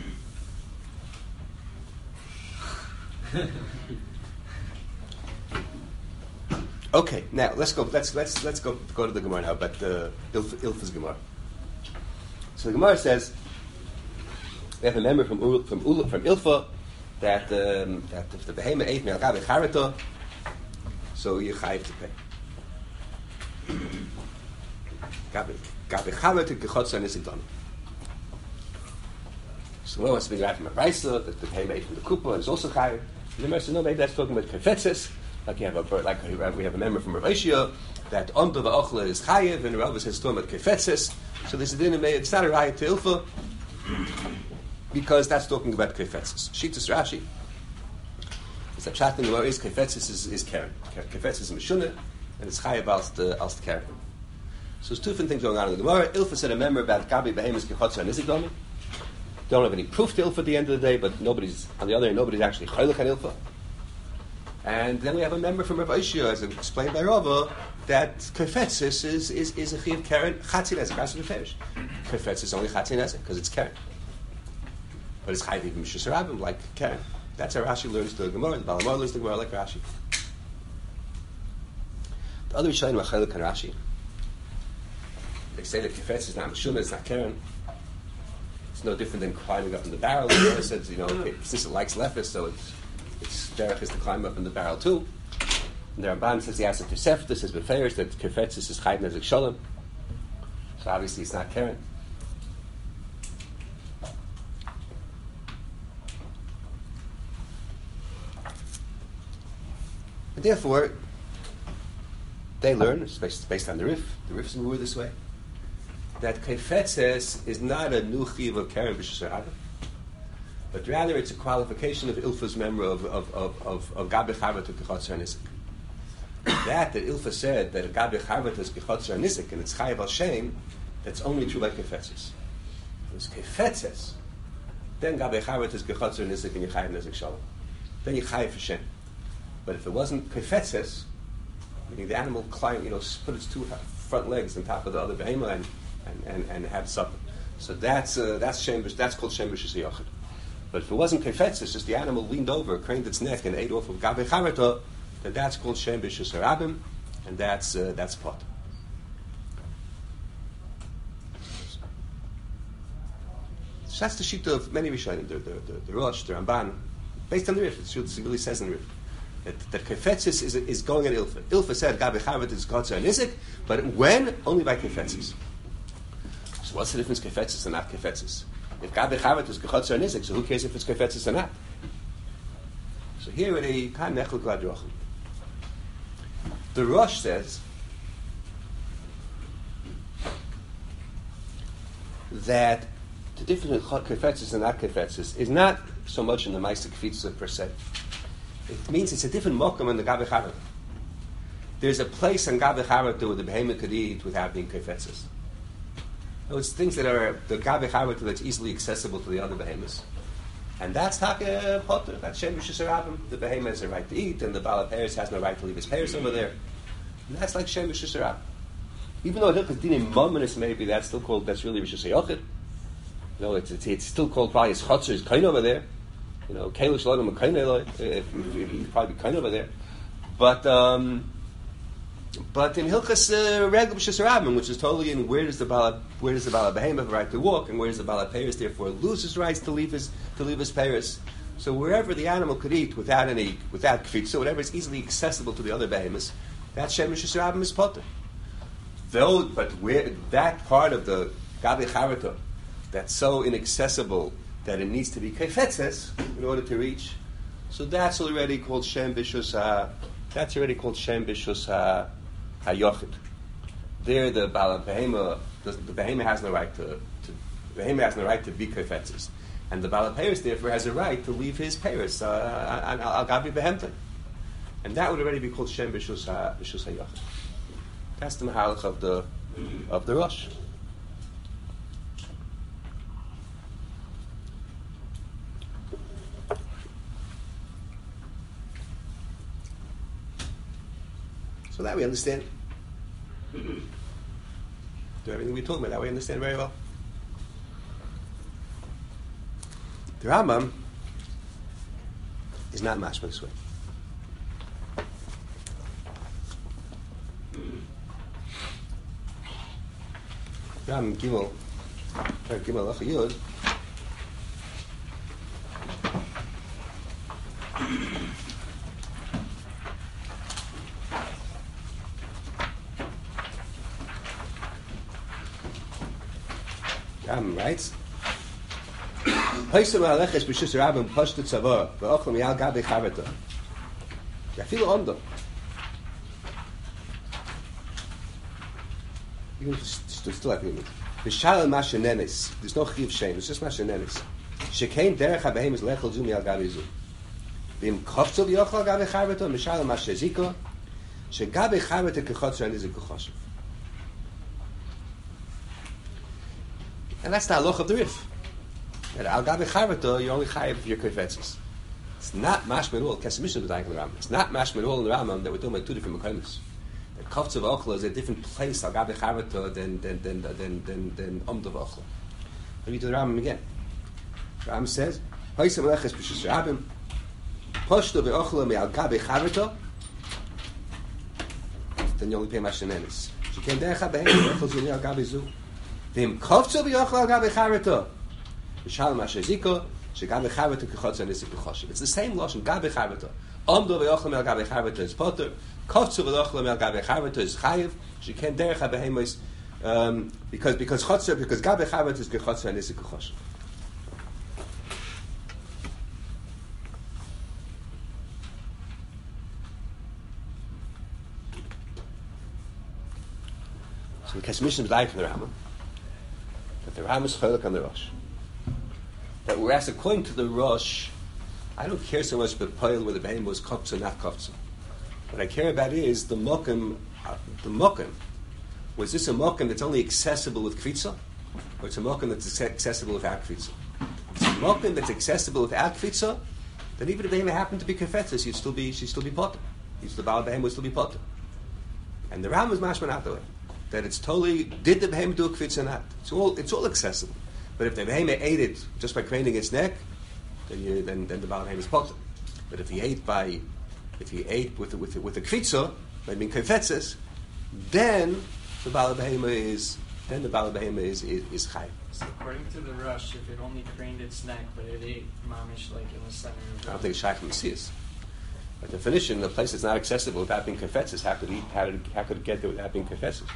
Okay, now let's go to the Gemara now, but Ilfa's Gemara. So the Gemara says we have a member from Ilfa that if the Behema ate me'al charata, so you're chayiv to pay. Gabe charata gechotza nisidon. So one wants to be right from a brisa that the pay made from the kupa is also chayiv. And the Gemara says, no, maybe that's talking about kefetzes. Like you have we have a member from Rav Aishia that onto the ochla is chayiv, and Rav says talking about kefetzes. So this is it's not a raya to ilfa because that's talking about kefetzes. Shitas Rashi. The pshat in the Gemara is kefetzes is keren. Kefetzes is mishunah, and it's chayiv als the keren. So there's two different things going on in the Gemara. Ilfa said a member about gabi behemis kechotzer and nizik domi. Don't have any proof to ilfa at the end of the day, but nobody's actually chaylich on ilfa. And then we have a member from Rav Aishia, as explained by Rava, that kefetzes is a chiv keren chatzin nezek. That's what we kefetzes is only chatzin nezek because it's keren, but it's chayiv even mishus rabim like keren. That's how Rashi learns the Gemara. The Balamar learns the Gemara like Rashi. The other Rishonim are chaylik and Rashi. They say that kefetz is not mishumah, it's not keren. It's no different than climbing up in the barrel. The Gemara says, since it likes lefis, so its derech is to climb up in the barrel too. And the Ramban says the answer to Sefta says beferish that kefetz is chayiv nezek shalom. So obviously it's not keren. And therefore, they learn, it's based on the Rif. The Rif's move this way, that kefetzes is not a new chiv of keren b'shus ha'adam, but rather it's a qualification of Ilfa's member of gabi charvat to kechotzer nisik. That Ilfa said that a gabi charvat is kechotzer nisik and it's chayiv al shem, that's only true by kefetzes. If it's kefetzes, then gabi charvat is kechotzer nisik and you chayiv nisik shalom. Then you chayiv for shem. But if it wasn't kefetzes, meaning the animal climbed, put its two front legs on top of the other behemoth and had supper. So that's called shem b'shus ha'yochid. But if it wasn't kefetzes, just the animal leaned over, craned its neck, and ate off of gabe charata, then that's called shem b'shus ha'rabim, and that's pot. So that's the sheet of many Rishonim, the Rosh, the Ramban, based on the Rif. It really says in the Rif. That kefetzes is going at Ilfa. Ilfa said gabi charvat is kotzer and nizik, but when? Only by kefetzes. So what's the difference kefetzes and not kefetzes? If gabi charvat is kotzer and nizik, so who cares if it's kefetzes or not? So here it kan nechel gladrochim. The Rosh says that the difference between kefetzes and not kefetzes is not so much in the ma'aseh kfitza per se. It means it's a different mokum in the gabi charata. There's a place in gabi charata where the behemoth could eat without being kefetzes. It's things that are the gabi charata that's easily accessible to the other behemoths, and that's taka potter. That's shem b'shus ha'rabim. The behemoth has a right to eat, and the bala peres has no right to leave his peres over there. And that's like shem b'shus ha'rabim. Even though hilchos dinim mominus maybe that's really b'shus ha'yochid. It's still called probably his chotzer is kain over there. Kailash Lodom Kainela, if he'd probably be kind over there. But in Hilchas Regel B'Shus Ha'rabim, which is totally in where does the Bala Behemoth have a right to walk, and where does the Bala Peres therefore lose his rights to leave his Peres. So wherever the animal could eat without kfitza, whatever is easily accessible to the other behemoths, that Shem B'Shus Ha'rabim is potter. But where that part of the Gabi Charata that's so inaccessible that it needs to be kefetzes in order to reach, so that's already called shem b'shus ha'yochid. There, the bala behema, the behema has no right to be kefetzes, and the bala peres therefore has a right to leave his peres al gabi behemta, and that would already be called shem b'shus ha'yochid. That's the mahalach of the Rosh. So that we understand. Do everything we're talking about, that we understand very well. The Rambam is not mashma this way. Rambam Gimel Halacha Yud. Rambam writes Paisa ma'aleches b'shus rabim pashtu tzavor v'ochel miyal gabi charata. Yafilu ondo. You can still have to V'shalal mashenenis. There's no chiv shame. It's just mashenenis. Shekain derech habehem is lechel zu miyal gabi zu. V'im kofzu v'yochel gabi charata v'shalal masheziko shegabi charata kechotzer anizik kechoshev. And that's the halacha of the Rif. That al gabi charata, you only chayiv your kofetzes. It's not mashma at all. Kesem Mishnah was like in the Rambam. It's not mashma at all in the Rambam that we're talking about two different mekonos. The kofzu v'ochel is a different place al gabi charata than omdo v'ochel. Let me do the Rambam again. The Rambam says, "Hoyse meleches b'shus rabim, poshto v'ochel me al gabi charata." Then you only pay mashenenis. She came derech habehem v'ochel zu me al gabi zu. V'im kofzu v'yochel al gabi charata. V'shalom asheziko. Shegabe charata kechotzer anizik kechoshev. It's the same lashon. Gabe charata. Omdo v'yochel me al gabi charata is poter. Kofzu v'yochel me al gabi charata is chayiv. She came derech habehem is because chotzer because gabe charata is kechotzer anizik kechoshev. So the Kesem Mishnah is like from the Rambam, that the Rambam is cholek on the Rosh. That whereas according to the Rosh, I don't care so much about Poil where the Behem was kopza or not kopza. What I care about is the mokum. The mokum, was this a mokum that's only accessible with kvitza, or it's a mokum that's accessible without kvitza? If it's a mokum that's accessible without kvitza, then even if the Behem happened to be kefetzes, she'd still be potter. The Baal Behem would still be potter. And the Rambam is mashman out the way. That it's totally, did the behemoth do a kvitz or not? It's all accessible. But if the behemoth ate it just by craning its neck, then the Baal Behem is potter. But if he ate with a kvitza, by being kefetzes, then the Baal Behem is chayv. So according to the Rush, if it only craned its neck, but it ate mamish like in the center of I don't think it's shaykh Messias. By definition, the place that's not accessible without being kefetzes, how could it get there without being kefetzes?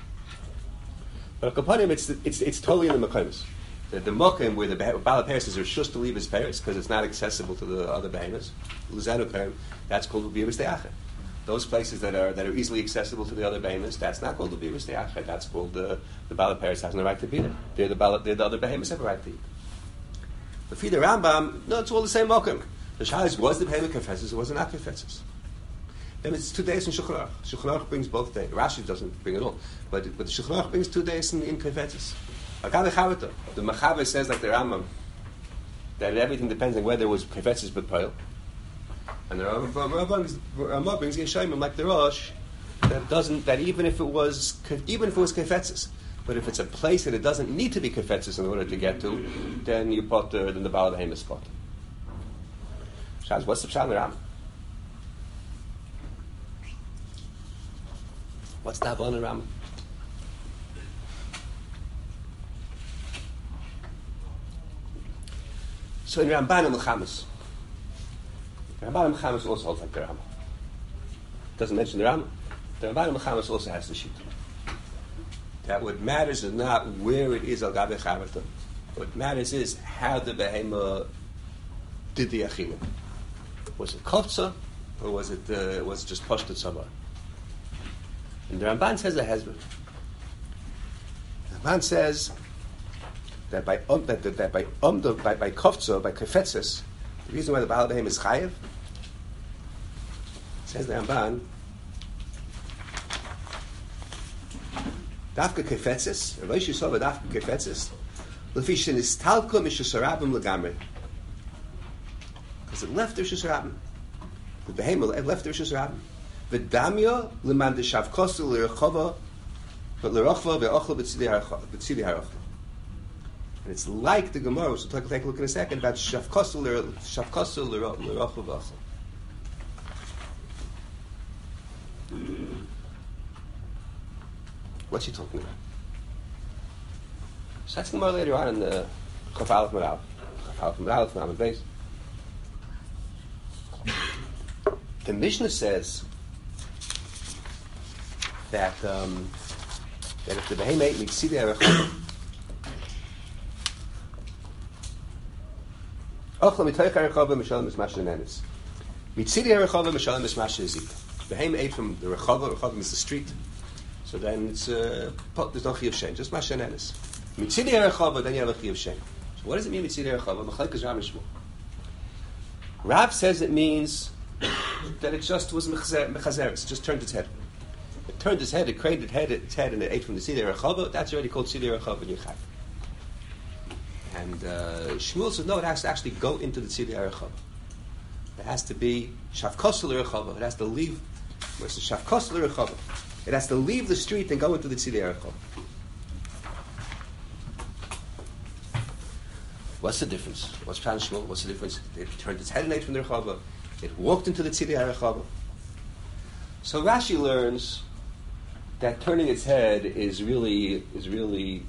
But Kapanim, it's totally in the Mekonos. The Mokim where the Baal Paris is reshus to leave his Paris because it's not accessible to the other behemoths. That's called Ubirus De'achet. Those places that are easily accessible to the other behemoths, that's not called Ubirus De'achet. That's called the Baal Paris has no right to be there. They're the other behemoths have a right to eat. But for the Rambam, no, it's all the same Mokim. The Shah was the behemoth confesses, it wasn't not confesses. Then it's 2 days in Shulchan Aruch. Shulchan Aruch brings both days. Rashi doesn't bring it all, but the Shulchan Aruch brings 2 days in confesses. The Machaber says like the Rambam that everything depends on whether it was confesses but pile, and the Rambam brings Yeshayim like the Rosh that even if it was confesses, but if it's a place that it doesn't need to be confesses in order to get to, then you put then the Baal Behem is spot. Shaz, what's the Pshat in the Rambam? What's the Havon in the Rambam? So in Ramban and Mechamas, Ramban and Mechamas also holds like the Rambam. Doesn't mention the Rambam. The Ramban and Mechamas also has the sheet. That what matters is not where it is al gabe charata. What matters is how the behema did the achila. Was it kofza or was it just pashtat sabah? And the Ramban says a hezbollah. The Ramban says that by kofza, by kefetzes, the reason why the Baal Behem is chayev, says the Ramban, dafka kefetzes, Rav Yisrael dafka kefetzes, lefi shenistalko mishasarabim legamre, because it left the Rishus the Behem left the Rishus Rabim. V'damya leman deshavkosu l'rechova, but l'rochva ve'ochel b'tzidi harachva. And it's like the Gemara, which we'll take a look in a second, about shavkosu l'rochva ve'ochel. What's he talking about? So that's the Gemara later on in the Chaf Aleph Merav. Chaf Aleph Merav, Merav Beis. The Mishnah says that if the behemoth ate mitzidei harachava, Ochla mitoich harechava mishalem es masha nenes. Mitzidi harechava mishalem es masha zika. The behemoth ate from the rechava. Rechava is the street. So then it's there's no chiyuv shein, just masha nenes. Mitzidi harechava, then you have a chiyuv shein. So what does it mean mitzidi harechava? Machlekes Rav and Shmuel. Rav says it means that it just was mechazeres, just turned its head. It turned its head, it craned its head, and it ate from the tzidei rechava. That's already called tzidei rechava in Yechai. And Shmuel says no, it has to actually go into the tzidei rechava. It has to be shavkosel rechava. It has to leave. Where's the shavkosel rechava? It has to leave the street and go into the tzidei rechava. What's the difference? What's Pshat Shmuel? What's the difference? It turned its head and ate from the rechava. It walked into the tzidei rechava. So Rashi learns that turning its head is really keren.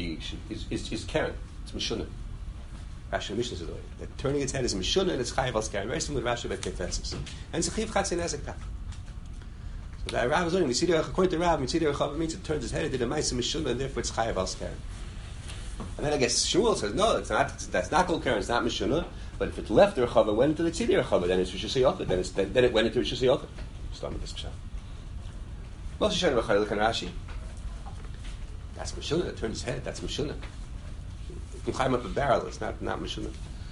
It's mishunah. Rashi Mishnah says that turning its head is mishunah and it's chayav al keren. Very similar to Rashi about kefetzes. And it's a chiv chatzin ezek. So that Rav is learning according to Rav, mitzidei rechava means it turns its head. It did a ma'aseh mishunah and therefore it's chayav al keren. And then I guess Shmuel says no, it's not. That's not called keren. It's not mishunah. But if it left the rechava and went into the tzidei rechava, then it's rishus hayachid. Then it went into rishus hayachid. Start with this pshat. Moshe Shana B'chayil Kan Rashi. That's Mishunah. It turned his head. That's Mishunah. You can climb up a barrel. It's not Mishunah.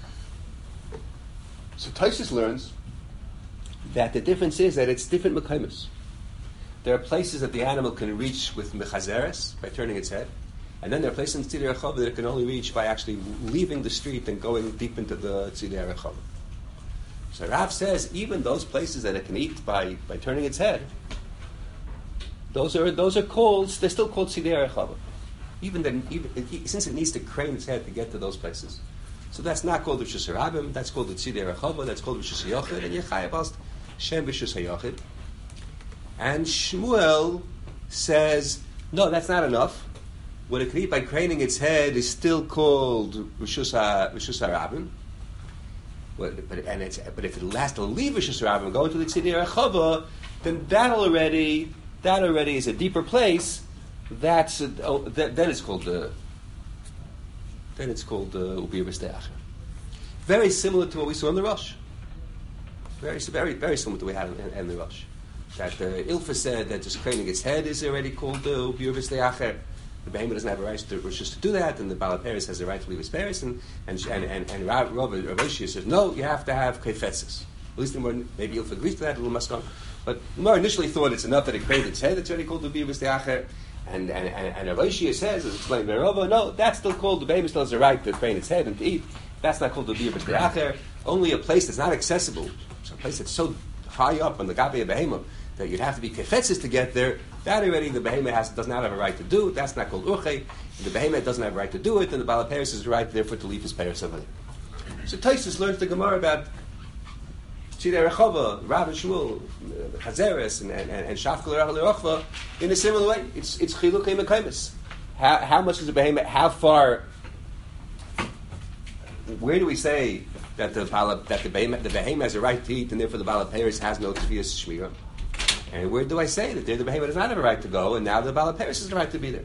So Tosfos learns that the difference is that it's different mekaymus. There are places that the animal can reach with mechazeres, by turning its head, and then there are places in Tzidei Rechava that it can only reach by actually leaving the street and going deep into the Tzidei Rechava. So Rav says even those places that it can eat by turning its head, those are called, they're still called Tzidei Rechava. Even since it needs to crane its head to get to those places. So that's not called Rishus Harabim, that's called the Tzidei Rechava, that's called Rishus Hayachid, and Yechayev asked Shem Rishus Hayachid. And Shmuel says, no, that's not enough. What it can eat by craning its head is still called Rishus Harabim. But if it has to leave Rishus Harabim and go into the Tzidei Rechava, then that already is a deeper place. Then it's called Ubir B'Steach. Very similar to what we saw in the Rosh. Very similar to what we had in the Rosh. That Ilfa said that just craning its head is already called Ubir B'Steach. The behemoth doesn't have a right to do that, and the Baal Peres has the right to leave his Peres, and Rav Oshia says no, you have to have kefetzes. At least maybe Ilfa agrees to that, a little maskon. But Mar initially thought it's enough that it craned its head. It's already called Ubir B'Steach. And Rav Oshia says, as explained by Rava, no, that's still called, the behemoth still has the right to crane its head and to eat. That's not called Ubir B'Steach. Only a place that's not accessible, so a place that's so high up on the Gabi of behemoth that you'd have to be kefetzes to get there, that already the behemoth does not have a right to do. That's not called urche. The behemoth doesn't have a right to do it, and the Baal Peres has the right, therefore, to leave his Peres over there. So Tosfos learns the Gemara about Tzidei Rechava, Rav and Shmuel, Chazeres, and Shafkel Rechava in a similar way. It's Chilukei Mekaymis. How much is the behemoth? How far? Where do we say that the behemoth has a right to eat, and therefore the Baal Peres has no Tvias Shmira? And where do I say that there the behemoth does not have a right to go, and now the Baal Peres has the right to be there?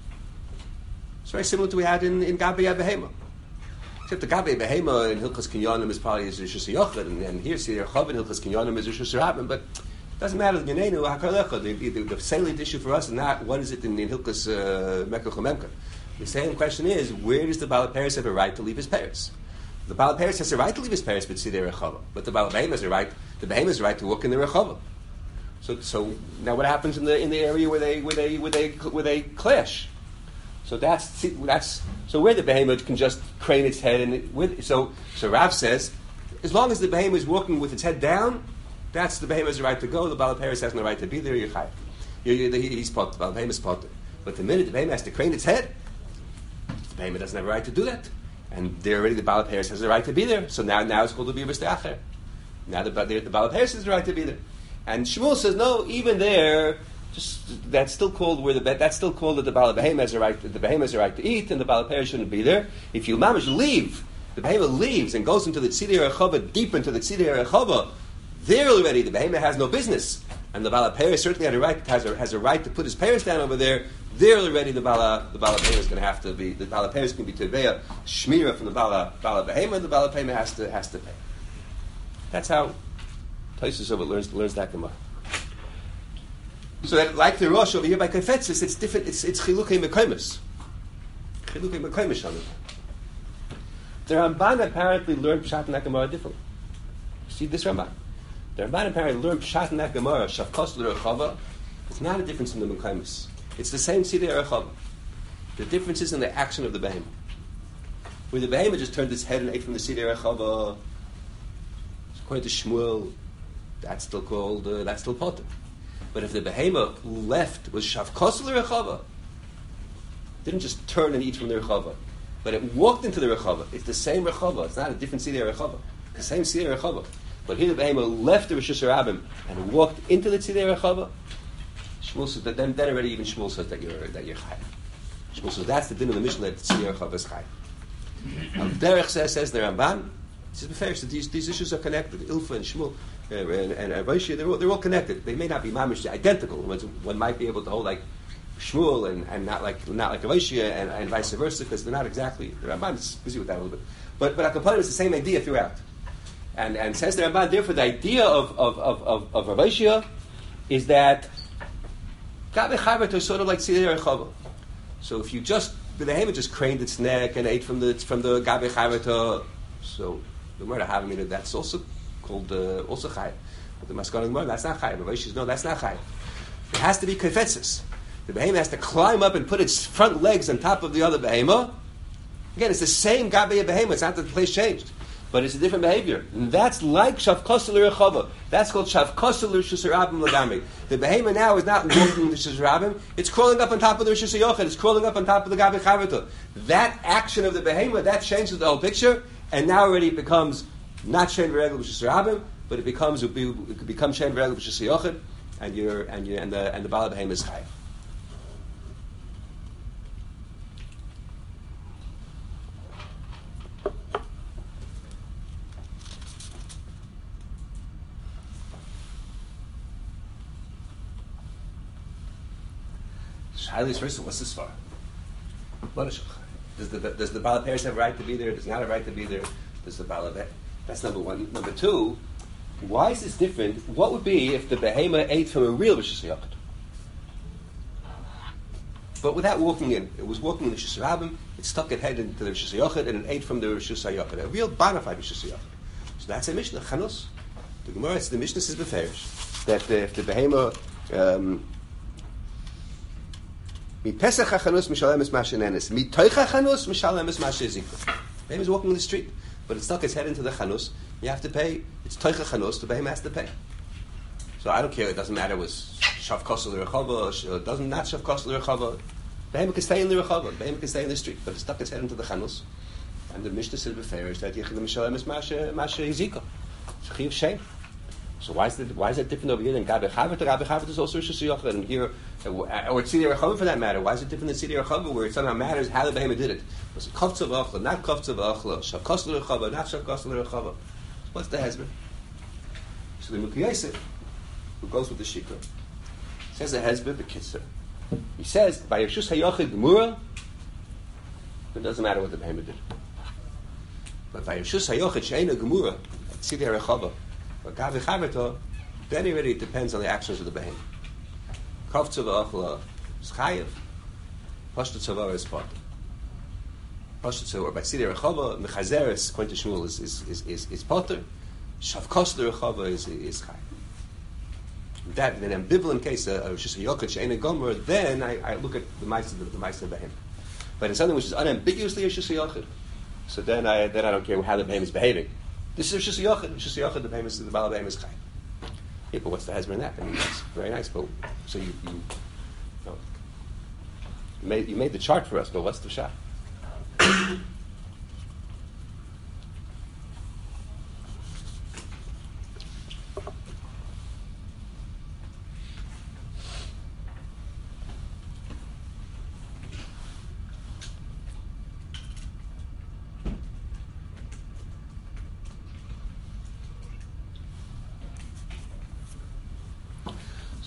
It's very similar to what we had in Gabi Behema. Except the Gabi Behema in Hilchas Kinyanim is probably Rishus Yochid, and here Tzidei Rechava in Hilchas Kinyanim is Rishus Harabim, but it doesn't matter. The salient issue for us is not what is it in Hilchas Mekach Memka. The same question is, where does the Baal Peres have a right to leave his Peres? The Baal Peres has a right to leave his Peres, but Tzidei Rechava. But the Baal Behema has a right. The Behema has a right to walk in the Rechava. So now what happens in the area where they clash? So that's where the behemoth can just crane its head and so Rav says, as long as the behemoth is walking with its head down, that's the behemoth's right to go. The Baal Peres has no right to be there. You're chayav. He's pot. The Baal behemoth's pot. But the minute the behemoth has to crane its head, the behemoth doesn't have a right to do that, and there already the Baal Peres has the right to be there. So now it's called the Ubir B'Steach. Now the Baal Peres has the right to be there. And Shmuel says, no, even there, that's still called that's still called that the Baal Behemoth has a right. The Behemoth has a right to eat, and the Baal Peres shouldn't be there. If you mamish leave, the Behemoth leaves and goes into the Tzidei Rechava, deep into the Tzidei Rechava, there already the Behemoth has no business. and the Bala Peres certainly has a right to put his Peres down over there, there already the Bala Peres is going to have to be, the Bala Peres can be Tebeya, Shmira from the Bala Behema, the Bala Behema has to pay. That's how Taisus over learns that Gemara. So that, like the Rosh over here by Kefetzis, it's different. It's Chilukei Mekaimus. Chilukei Mekaimus on it. The Ramban apparently learned Pshat in that Gemara differently. See this Ramban? The Ramban apparently learned Pshat in that Gemara, Shavkos l'Rechava. It's not a difference in the Mekaimus. It's the same Sidei Rechava. The difference is in the action of the Behemah. Where the Behemah just turned its head and ate from the Sidei Rechava, according to Shmuel, that's still Potter. But if the Behemah left was Shavkos l'Rechava, didn't just turn and eat from the Rechava, but it walked into the Rechava. It's the same Rechava. It's not a different Sidei Rechava. The same Sidei Rechava. But here the Behemah left the Rosh Hashanah and walked into the Sidei Rechava. Shmuel says that then already even Shmuel says that you're Chayav. Shmuel says that's the din of the Mishnah that the Sidei Rechava is Chayav. Derech says the Ramban. He says these issues are connected. Ilfa and Shmuel and Rashi, they're all connected. They may not be mamish identical. One might be able to hold like Shmuel and not like Rashi and vice versa, because they're not exactly. The Ramban is busy with that a little bit, but Akapanim is the same idea throughout. And says the Ramban, therefore the idea of Rashi is that Gabe Chavet is sort of like Sidei Rechava. So if you the Behemah just craned its neck and ate from the Gabe Chavet, so the murder having that's also called also Chayav. But the Maskanon Gemara, that's not Chayav. Rashi says no, that's not Chayav. It has to be Kefetzis. The Behemah has to climb up and put its front legs on top of the other Behemah. Again, it's the same Gabe Behemah. It's not that the place changed, but it's a different behavior. And that's like Shavkos l'Rechava. That's called Shavkos l'Shusarabim l'Gamri. The Behemah now is not walking in the Shusarabim. It's crawling up on top of the Rishus Yochid. It's crawling up on top of the Gabe Chavita. That action of the Behemah, that changes the whole picture. And now already it becomes not Shein V'Regel B'Shus Rabim, but it could become Shein V'Regel B'Shus Yochid, and the Bala Behemah is Chayav. Shailis first, what's this for? Does the Bala Peres have a right to be there? Does not have a right to be there? Does the Bala Behemah? That's number one. Number two, why is this different? What would be if the Behemah ate from a real Rishus Yochid? But without walking in. It was walking in the Rishus Rabim, it stuck its head into the Rishus Yochid, and it ate from the Rishus Yochid. A real bona fide Rishus Yochid. So that's a Mishnah, Chanus. The Gemara, the Mishnah says beferish that if the Behemah Pesach hachanus mishalem es mashenenes. Mitoich hachanus mishalem es mashezika. Behemah is walking in the street, but it stuck its head into the chanus. You have to pay. It's toich hachanus. The behemah has to pay. So I don't care. It doesn't matter. It was shavkos l'rechava. It doesn't not shavkos l'rechava. Behemah can stay in the rechava. Behemah can stay in the street, but it stuck its head into the chanus. And the Mishnah says beferish that yichid mishalem es mashezika. It's chiv shame. So why is that different over here than Gabe Chavet? Gabe Chavet is also Rishus Yochid, and here, or Sidei Rechava for that matter. Why is it different than Sidei Rechava, where it somehow matters how the Behemah did it? Was it Kavtzav Achla, not Kavtzav Achla, Shavkos l'Rechava, not Shavkos l'Rechava? What's the hezbollah? So the Mukhi Yosef, who goes with the Shikra, says the hezbollah, the Kitzur. He says by Rishus HaYochid Gemura, it doesn't matter what the Behemah did. But by Rishus HaYochid She'ena Gemura, Sidei Rechava, but Gavi Chaveto, then already it depends on the actions of the Behemah. Kavtzav Achla is Chayev. Pashtu Tzavara is Potter. Pashtu Tzavara, or by Sidei Rechava, Mechazeres, according to Shmuel, is Potter. Shavkos l'Rechava is Chayev. That, in an ambivalent case, Rishus HaYochid She'ena Gomer, then I look at the Ma'aser Behemah. But in something which is unambiguously Rishus HaYochid, so then I don't care how the Behemah is behaving. This is Rishus HaYochid. Rishus HaYochid, the Bala Behemah is Chayav. Yeah, but what's the hezbollah in that? I mean, that's very nice. But so you made the chart for us. But what's the shot?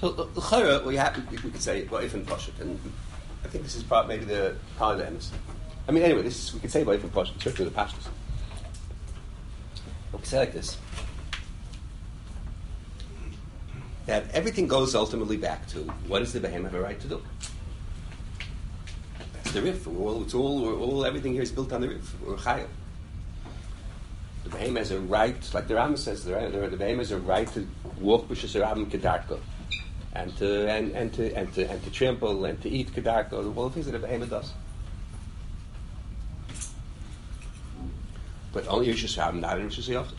So l'chayra, we could say ba'ifin pashut, and I think this is probably maybe the emes. I mean, anyway, we could say ba'ifin pashut, certainly the pashtus. We could say like this: that everything goes ultimately back to what does the behemoth have a right to do? That's the rif. Everything here is built on the rif. We're chayil. The behemoth has a right, like the Rambam says, the behemoth has a right to walk b'shus rabim kedarko, and to trample and to eat kedarko, all the things that a behemoth does. But only Rishus Rabim, not in Rishus Yochid.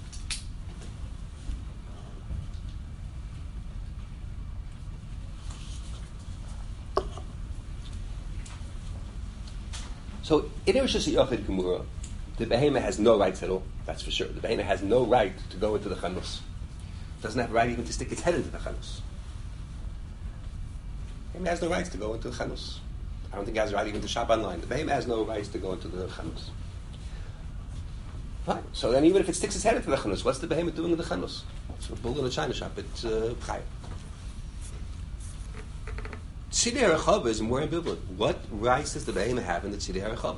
So in Rishus Yochid Gemura, the behemoth has no rights at all. That's for sure. The behemoth has no right to go into the chanus. Doesn't have a right even to stick its head into the chanus. The behemoth has no rights to go into the chanus. I don't think it has a right even to shop online. The behemoth has no rights to go into the chanus. Fine. So then, even if it sticks its head into the chanus, what's the behemoth doing in the chanus? It's a bull in a china shop. It's chayim. Tzidei Rechava is more ambivalent. What rights does the behemoth have in the Tzidei Rechava?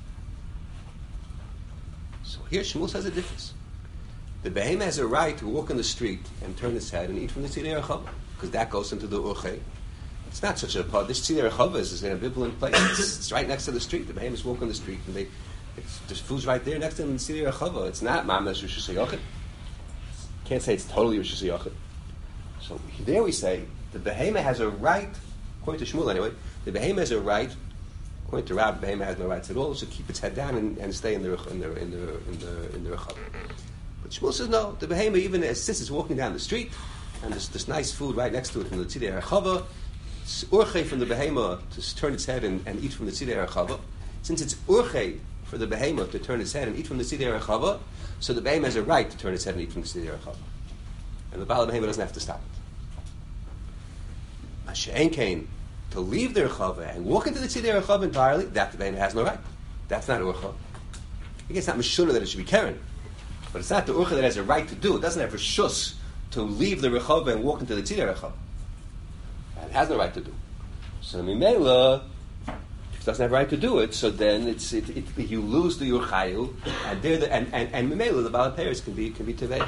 So here Shmuel says a difference. The behemoth has a right to walk in the street and turn its head and eat from the Tzidei Rechava, because that goes into the Urchei. It's not such a part. This Tzidei Rechava is an ambivalent place. It's right next to the street. The behemoths walk on the street, and there's food's right there next to them in Tzidei Rechava. It's not Mamash Rishus Yochid. Can't say it's totally Rishus Yochid. So there we say the behemoth has a right, according to Shmuel anyway, the behemoth has a right. According to Rab, the behemoth has no rights at all. It should keep its head down and stay in the Rechava. But Shmuel says no. The behemoth, even as sis is walking down the street, and there's this nice food right next to it from the Tzidei Rechava, it's urchei from the behemoth to turn its head and eat from the Tzidei Rechava. Since it's urchei for the behemoth to turn its head and eat from the Tzidei Rechava, so the behemoth has a right to turn its head and eat from the Tzidei Rechava. And the Baal behemoth doesn't have to stop it. Mashe'en kain, to leave the Rechava and walk into the Tzidei Rechava entirely, that the behemoth has no right. That's not urcha. I guess it's not Meshuna that it should be Karen. But it's not the urcha that has a right to do. It doesn't have a shus to leave the Rechava and walk into the Tzidei Rechava. It has no right to do. So Mimela, if it doesn't have a right to do it, so then you lose the Yurchayu, and Mimela, the Baal Peres can be Tevei.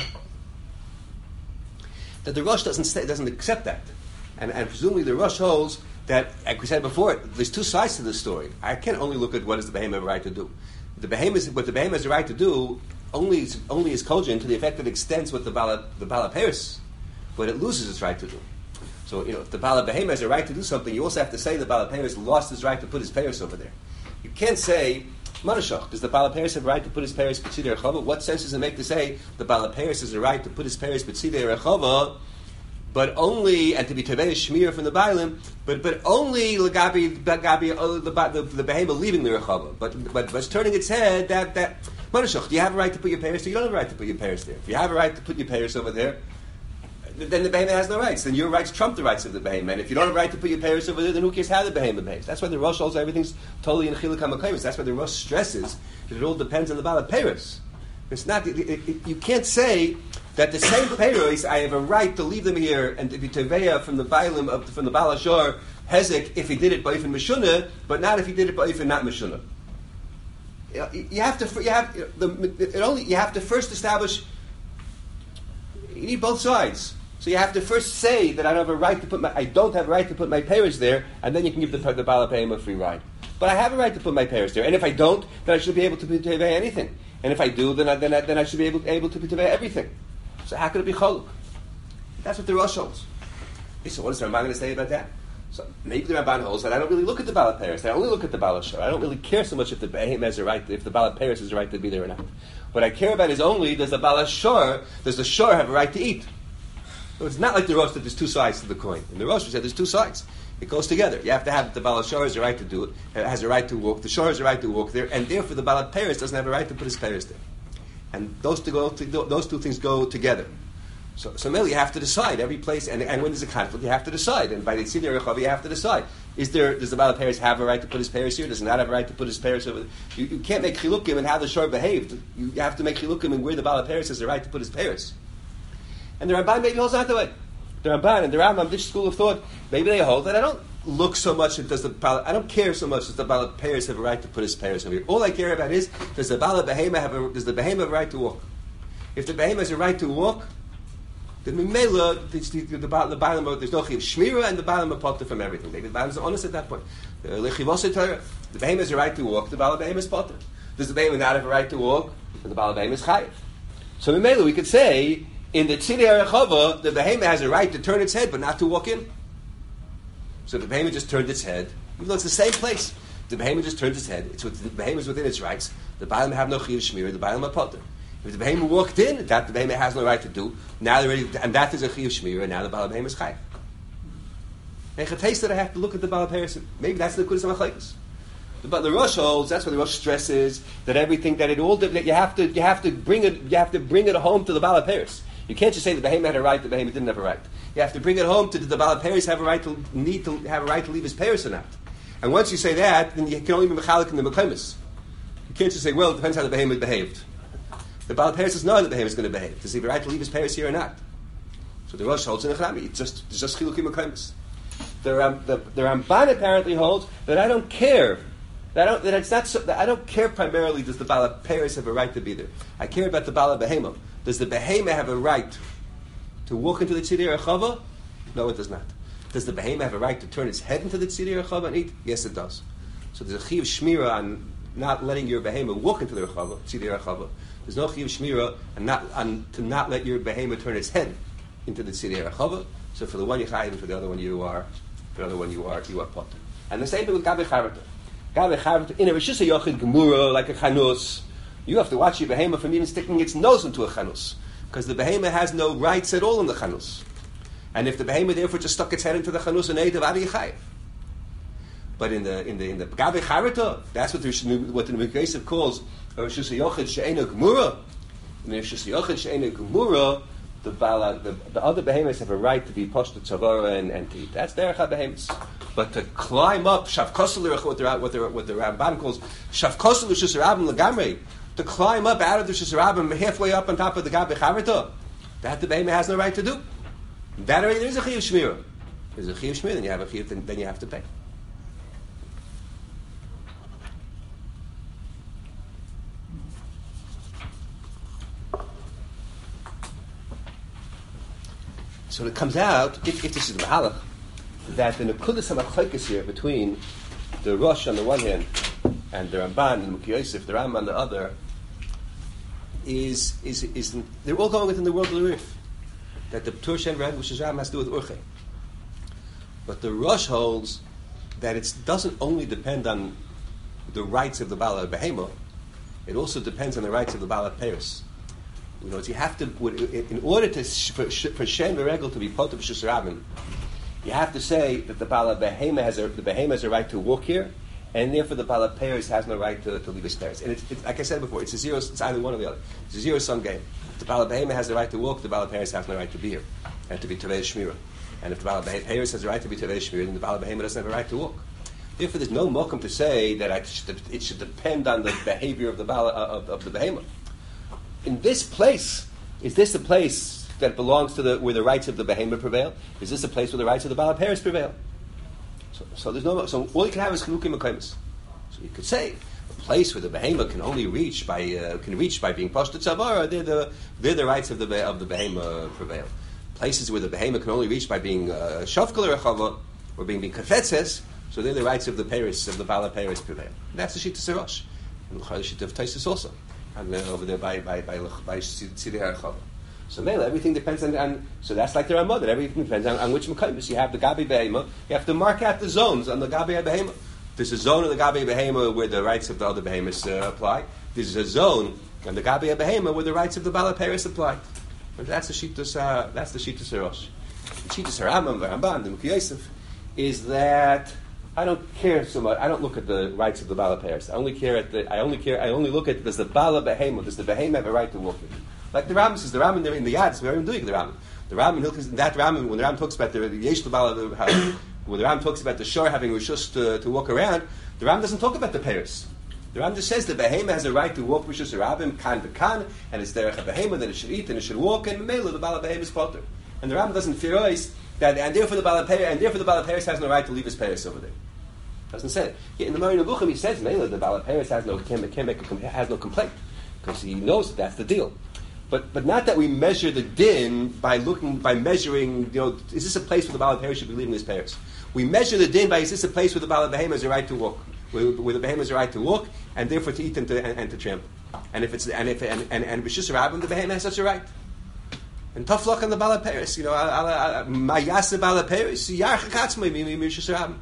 That the Rosh doesn't accept that. And presumably the Rosh holds that, like we said before, there's two sides to this story. I can't only look at what does the behemoth have a right to do. What the behemoth has a right to do only is kojin to the effect that it extends what the Bala Peres, but it loses its right to do. So, if the Bala Behemoth has a right to do something, you also have to say the Bala Peres lost his right to put his Peres over there. You can't say, Manashach, does the Bala Peres have a right to put his Peres B'tzidei Rechava? What sense does it make to say the Bala Peres has a right to put his Peres B'tzidei Rechava, but only, and to be Tevei Shmir from the Bailim, but only Lagabi the Behemoth leaving the Rechava, but turning its head, that Manashach, do you have a right to put your Peres there? You don't have a right to put your Peres there. If you have a right to put your Peres over there, then the behemoth has no rights. Then your rights trump the rights of the behemoth. And if you don't have a right to put your Peres over there, then who cares how the behemoth behaves? That's why the Rosh holds everything's totally in Chiluk HaMakayim. That's why the Rosh stresses that it all depends on the Bala Peres. It's not. You can't say that the same Peres, I have a right to leave them here and to be Teveya from the Bailim from the Baal Ashur Hezek if he did it Ba'ifin Meshunah, but not if he did it Ba'ifin not Meshunah. You have to first establish. You need both sides. So you have to first say that I don't have a right to put my Peres there, and then you can give the Baal Payim a free ride. But I have a right to put my Peres there, and if I don't, then I should be able to Tevei anything. And if I do, then I should be able to Tevei everything. So how could it be Choluk? That's what the Rosh holds. So what is the Ramban going to say about that? So maybe the Ramban holds that I don't really look at the Baal Peres. I only look at the Baal Ashur. I don't really care so much if the Behem has a right, if the Baal Peres has a right to be there or not. What I care about is only does the Shor have a right to eat? So it's not like the Rosh that there's two sides to the coin. In the Rosh we said there's two sides. It goes together. You have to have the Baal Shor has a right to do it, has a right to walk. The Shor has a right to walk there, and therefore the Baal Peres doesn't have a right to put his Peres there. And those two things go together. So Mel, you have to decide every place, and when there's a conflict, you have to decide. And by the Tzidei Rechava, you have to decide: does the Baal Peres have a right to put his Peres here? Does he not have a right to put his Peres over there? You can't make chilukim in how the Shor behaved. You have to make chilukim in where the Baal Peres has the right to put his Peres. And the Ramban maybe holds out the way. The the Ramban and the Rambam, this school of thought, maybe they hold that I don't look so much at I don't care so much does the Bala Peres have a right to put his Peres over here. All I care about is does the Behema have a right to walk? If the Behema has a right to walk, then Mimela, the Bala there's no Chiv Shmira and the Bala Potter from everything. The Bala is honest at that point. The Behema has a right to walk, the Bala Behema is Potter. Does the Behema not have a right to walk? The Bala Behema is Chayiv. So Mimela, we could say in the Tzidei Arachava, the Behema has a right to turn its head but not to walk in. So the Behema just turned its head, even though it's the same place. The Behema just turns its head. The Behema is within its rights. The Baalim have no Chiyuv Shmir, the Baalim are Potter. If the Behema walked in, that the Behema has no right to do, now they're ready, and that is a Chiyuv Shmir, and now the Baalim Behema is Chayiv. And a taste that I have to look at the Baalim Behema. Maybe that's the Kudas HaMachlekes. But the Rosh holds, that's what the Rosh stresses, that everything, that it all, that you have to bring it home to the Baalim Behema. You can't just say the Behema had a right, the Behema didn't have a right. You have to bring it home to the Bala Peres have a right to leave his Peres or not. And once you say that, then you can only be Mechalik in the Meklemis. You can't just say, well, it depends how the Behema behaved. The Bala Peres doesn't know how the Behema is going to behave. Does he have a right to leave his Peres here or not? So the Rosh holds in the Chanami. It's just Chilukim Meklemis. The Ramban apparently holds that I don't care. That I don't care primarily does the Bala Peres have a right to be there. I care about the Bala Behema. Does the Behema have a right to walk into the Tzidei Arachava? No, it does not. Does the Behema have a right to turn its head into the Tzidei Arachava and eat? Yes, it does. So there's a Chiv Shmira on not letting your Behema walk into the Tzidei Arachava. There's no Chiv Shmira to not let your Behema turn its head into the Tzidei Arachava. So for the one you chayiv, and for the other one you are potter. And the same thing with Gabe Charata. Gabe Charata in a Rishus Yochid Gemura like a Chanus. You have to watch your Behema from even sticking its nose into a Chanus. Because the Behema has no rights at all in the Chanus. And if the Behema therefore just stuck its head into the Chanus and ate of Adi Chayiv. But in the Gabe Charata, that's what the Mikvesiv calls a Rishus Yochid She'ena Gemura. In the Rishus Yochid She'ena Gemura, the other Behemoths have a right to be Poshta Tzavara and to eat. That's Derech HaBehemoths. But to climb up Shavkosel, what the Ramban calls Shavkosel Rishus Rabim Lagamrei, to climb up out of the Rishus Rabim halfway up on top of the Gabe Charata, that the Behemoth has no right to do. That already there is a Chiyuv Shmira. There's a Chiyuv Shmira, then you have a Chiyuv, then you have to pay. So it comes out, if this is the Mahalach, that the Nekudas HaMachlekes here between the Rosh on the one hand and the Ramban and the Mukhi Yosef, the Rambam on the other, is they're all going within the world of the Rif. That the Tur Shen Red, which is Ram, has to do with Urche. But the Rosh holds that it doesn't only depend on the rights of the Bala Behema, it also depends on the rights of the Bala Peres. You know, you have to, in order for Shen V'Regel to be Poter B'Shus Rabin, you have to say that the Bala Behema has a right to walk here, and therefore the Bala Peres has no right to leave his Peres. And it's like I said before, it's either one or the other. It's a zero-sum game. If the Bala Behema has the right to walk, the Bala Peres has no right to be here, and to be Tevei Shmira. And if the Bala Peres has the right to be Tevei Shmira, then the Bala Behema doesn't have a right to walk. Therefore, there's no mokum to say that it should depend on the behavior of the Bala, of the Behema. In this place, is this a place that belongs to where the rights of the Behema prevail? Is this a place where the rights of the Bala Peres prevail? So there's no. So all you can have is Chilukim Mekaymis. So you could say a place where the Behema can only reach by being Pashta Tzavara, they're the rights of the Behema prevail. Places where the Behema can only reach by being Shavkal or Rechava or being Kafetzes, so they're the rights of the Peres of the Bala Peres prevail. And that's the Shita Serosh, and the Shita of Taisus also, and over there by Tzidei Harachava. So Mela, everything depends on. So that's like the Ramah, that everything depends on which Mekaymis. You have the Gabi Behema. You have to mark out the zones on the Gabi Behema. There's a zone of the Gabi Behema where the rights of the other Behemoths apply. There's a zone on the Gabi Behema where the rights of the Bala Peres apply. But that's the Shitas Rosh. The Shitas Haramam, the Ramban, the Mukhi Yosef, is that I don't care so much. I don't look at the rights of the Bala Peres. I only look at does the Bala Behema, does the Behema have a right to walk with you? Like the Rambam says, the Rambam in the Yad is very doing the Rambam. The Rambam, when the Rambam talks about the Yesh Bala, when the Rambam talks about the shore having rishus to walk around, the Rambam doesn't talk about the Peres. The Rambam just says the Behema has a right to walk rishus Rabim kan v'kan, and it's derech a Behema that it should eat and it should walk, and Mela the Bala Behema is potter. and the Rambam doesn't fear us that, and therefore the Balaperis has no right to leave his Paris over there. Doesn't say it. Yet in the Moreh Nevuchim he says, Mela, the Balaperis has no complaint because he knows that's the deal. But not that we measure the din by measuring, is this a place where the Balaperis should be leaving his Paris? We measure the din by, is this a place where the Behemoth has a right to walk, where the Behemoth has a right to walk, and therefore to eat and to trample. And if B'shus Rabbim, the Behemoth has such a right. And Taflach and the Balaperis, Mayasa Balaperis, Yarchak Atzmai, B'shus Rabbim.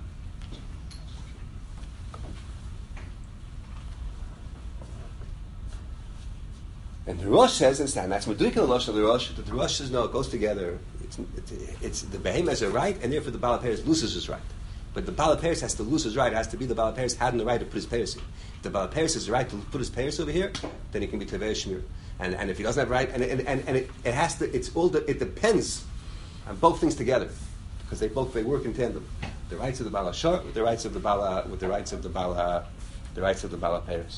And the Rosh says, and that's Medrika Rosh of the Rosh, that the Rosh says, no, it goes together. It's the Behemoth has a right, and therefore the Balaperis loses his right. But the Balaperis has to lose his right. It has to be the Balaperis having the right to put his Paris in. If the Balaperis has the right to put his Paris over here, then he can be Tevei Shmir. And if he doesn't have right, and it has to, it depends on both things together, because they work in tandem. The rights of the Balashar with the rights of the Balaperis.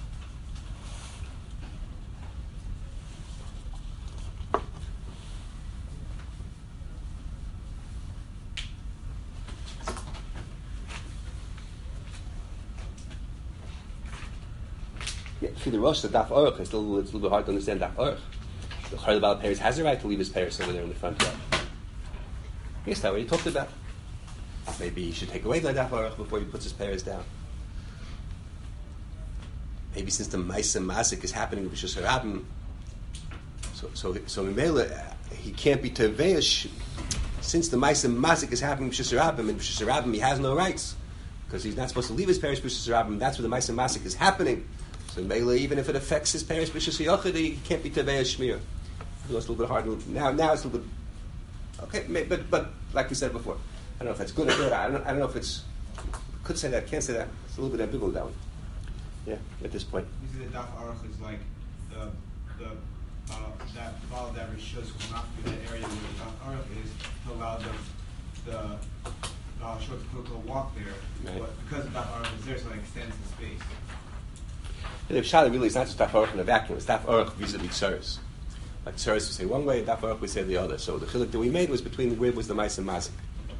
For the Rosh, the Daf Aruch, it's a little bit hard to understand Daf Aruch. The Chayil Baal Paris has a right to leave his Paris over there in the front yard. Yes, that's what he talked about. Maybe he should take away the Daf Aruch before he puts his Paris down. Maybe since the Maisa Masik is happening with B'shus Rabbim, so Mimela, he can't be Teveish. Since the Maisa Masik is happening with B'shus Rabbim, and B'shus Rabbim he has no rights, because he's not supposed to leave his Paris B'shus Rabbim, that's where the Maisa Masik is happening. So Mela, even if it affects his parents, B'shus Yochid, he can't be Tevei Shmir. It's a little bit hard. Now it's a little bit okay, but like we said before, I don't know if that's good or good. I don't know if it's could say that, can't say that. It's a little bit ambivalent that one. Yeah, at this point. You see, the Daf Aruch is like that follow that Rishus will not be that area where the Daf Aruch is to allow the short to walk there, right. But because the Daf Aruch is there, so it extends the space. And the Pshat really is not just Daf Aruch in a vacuum. It's Daf Aruch vis-a-vis Tzuris. Like Tzuris we say one way, Daf Aruch we say the other. So the chiluk that we made was between where was the Ma'is and Mazik.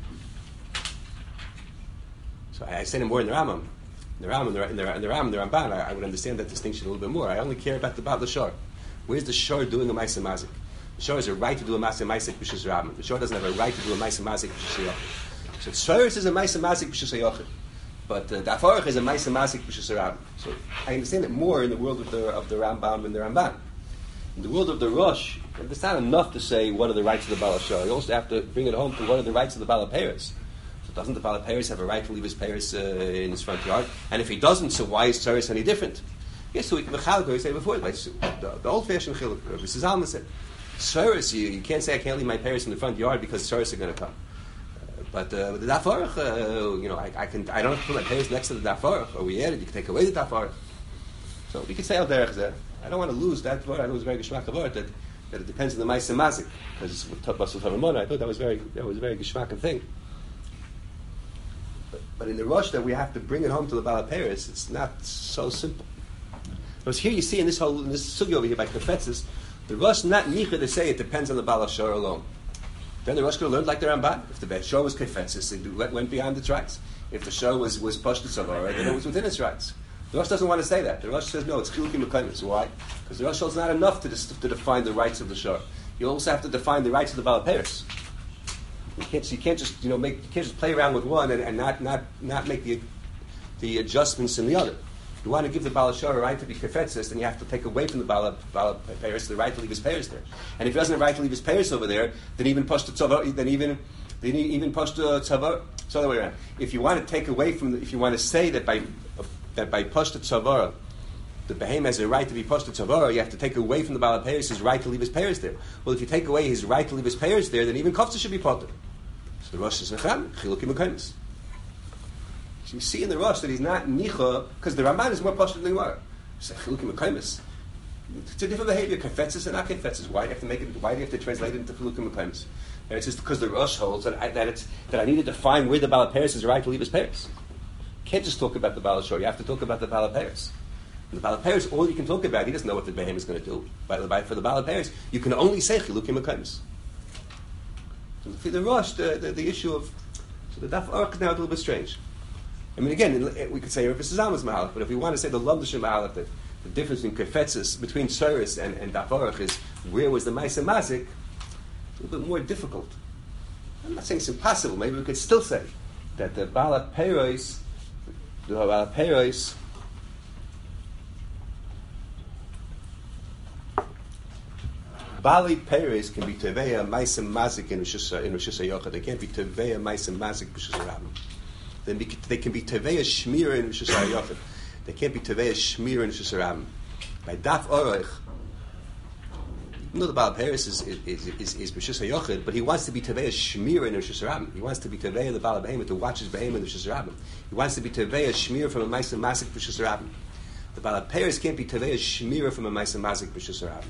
So I said it more in the Rambam. In the Ramban, I would understand that distinction a little bit more. I only care about the Shor. Where's the Shor doing a Ma'is and Mazik? The Shor has a right to do a Ma'is and Mazik b'shus Rabbim. The Shor doesn't have a right to do a Ma'is and Mazik b'shus Yochid. So Tzuris is a Ma'is and Mazik b'shus Yochid. But Daf Aruch is a Ma'is and Mazik b'shus Rabbim. So I understand it more in the world of the Rambam and the Ramban. In the world of the Rosh, it's not enough to say what are the rights of the Balashar. You also have to bring it home to what are the rights of the Balaperis. So doesn't the Balaperis have a right to leave his Paris in his front yard? And if he doesn't, so why is Tzuris any different? Yes, so we can say before, like the old-fashioned chiluk. Mrs. Alma said, Tzuris, you can't say I can't leave my Paris in the front yard because Tzuris are going to come. But the Daf Aruch, I don't have to put my Paris next to the Daf Aruch, or we added, you can take away the Daf Aruch. So we could say al derech zeh. I don't want to lose that word. I know it's very geschmack of word that it depends on the Ma'is and Mazik, because with Basul Taramona, I thought that was very geschmack of thing. But in the rush that we have to bring it home to the Balaperis, it's not so simple. Because here you see in this sugya over here by Kafetzis, the rush not nicha to say it depends on the Balashar alone. Then the rush could have learned like the Ramban. If the Shor was Kafetzis, it went beyond its rights. If the Shor was Pashtu Savara, then it was within its rights. The Rosh doesn't want to say that. The Rosh says, no, it's Chilukim Mekaymis. Why? Because the Rosh is not enough to define the rights of the Shor. You also have to define the rights of the Balaperis. You can't just play around with one and not make the adjustments in the other. You want to give the Balashar a right to be kefetzis, then you have to take away from the Balaperis the right to leave his Paris there. And if he doesn't have the right to leave his Paris over there, then even Pashtu Tzava, then even Pashtu Tzava, it's the other way around. If you want to take away from, if you want to say that by Pashtu Tzavara, the Behem has a right to be Pashtu Tzavara, you have to take away from the Balaperis his right to leave his Paris there. Well, if you take away his right to leave his Paris there, then even Kofta should be Potter. So the Rosh is Necham, Chilukim Mekaymis. So you see in the Rosh that he's not Nicha, because the Ramban is more Pashtu than the Gemara. So Chilukim Mekaymis. It's a different behavior, Kefetzis and not Kefetzis. Why do you have to make it? Why do you have to translate it into Chilukim Mekaymis? And it's just because the Rosh holds that I need to define where the Balaperis has a right to leave his Paris. You can't just talk about the Balashor. You have to talk about the Balaperis. And the Balaperis, all you can talk about, he doesn't know what the Behem is going to do. For the Balaperis, you can only say Chilukim Mekaymis. For the Rosh, the issue of so the Daf Aruch is now a little bit strange. I mean, again, we could say Rivas Zamas Mahalach, but if we want to say the Lamdashim Mahalach, the difference between Kefetzis, between Tzoros and Daf Aruch is where was the Maisa Mazik, a little bit more difficult. I'm not saying it's impossible. Maybe we could still say that the Bala Peiros, Bali Peiros can be Teveya Maisa Mazik in Rosh Hashanah. They can't be Teveya Maisa Mazik b'Shus Rabbim. They can be Teveya Shmira in Rosh Hashanah. They can't be Teveya Shmira in Rosh Hashanah. By Daf Aruch, even though the Baal Paris is B'Shus HaYochid, but he wants to be Teveya Shmira in Rosh Hashanah. He wants to be Teveya the Baal Behemoth to watch his Behemoth in Rosh Hashanah. He wants to be Teveya Shmira from a Maisa Mazik B'Shus Hashanah. The Baal Paris can't be Teveya Shmira from a Maisa Mazik B'Shus Hashanah.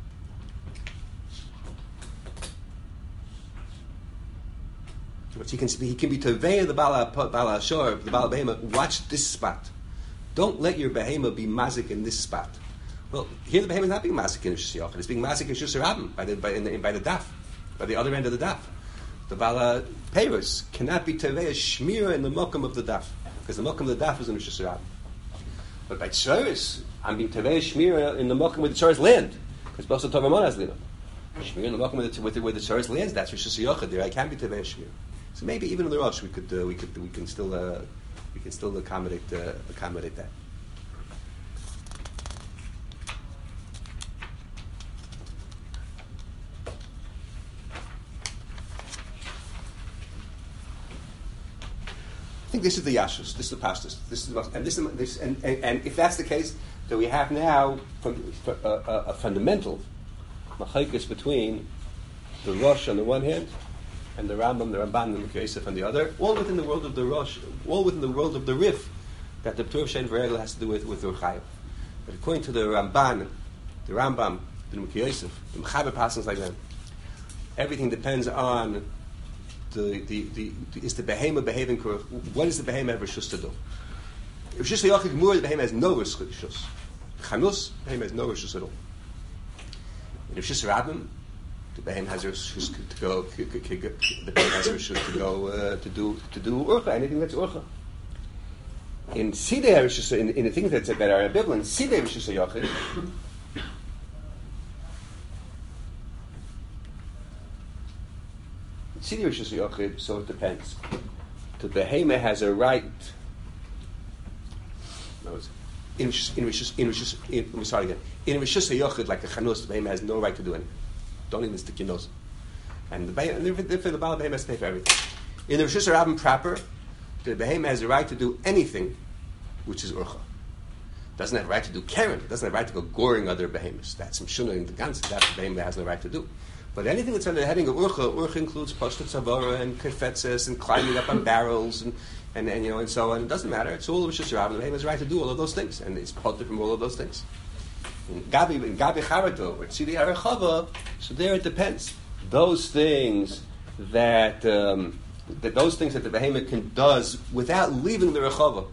But he can be Teveya the Baal Ashor, the Baal Behemoth. Watch this spot. Don't let your Behemoth be Mazik in this spot. Well, here the behemoth is not being mazik in Rosh Hashanah. It's being mazik in Shus Rabbim by the daf, by the other end of the daf. The Bala Peiros cannot be Teveya Shmira in the Mokum of the daf, because the Mokum of the daf is in Rosh Hashanah. But by Tzoros, I'm being Teveya Shmira in the Mokum where the Tzoros land, because Bosel Tovamon has Lina. Shmira in the Mokum where the Tzoros lands, that's Rosh Hashanah. There I can't be Teveya Shmira. So maybe even in the Rosh we can still accommodate that. I think this is the Yashus, this is the Pastus, and if that's the case, then we have now a fundamental machlokes between the Rosh on the one hand and the Rambam, the Ramban, and the Yosef on the other, all within the world of the Rosh, all within the world of the Rif, that the P'tur Shein V'Regel has to do with Urchayev. But according to the Ramban, the Rambam, the Yosef, the Mechaber passages like that, everything depends on is the behemoth behaving correct? What is the behemoth ever shus to do? If shus yochid gemur, the behemoth has no shus. Chanus, the behemoth has no shus at all. And if shus rabbim, the behemoth has a shus to go. The behemoth has a shus to go to do urcha, anything that's urcha. In sidei shus, in the things that are ambivalent, sidei shus yochid. So it depends. The behemoth has a right. In Rishus HaYochid, like the Chanus, the behemoth has no right to do anything. Don't even stick your nose. And the Baal behemoth has to pay for everything. In the Rishus HaRabbim proper, the behemoth has a right to do anything which is urcha. Doesn't have a right to do keren. Doesn't have a right to go goring other behemoths. That's Mshuna in the Gans. That the behemoth has no right to do. But anything that's under the heading of urcha includes pashtat tzavara and kefetzes and climbing up on barrels and so on. It doesn't matter. It's all of Rishus HaRabbim. The behemoth has a right to do all of those things, and it's potter from all of those things. In Gabi Charato, or Tzidei HaRechava, so there it depends. Those things that the behemoth does without leaving the Rechava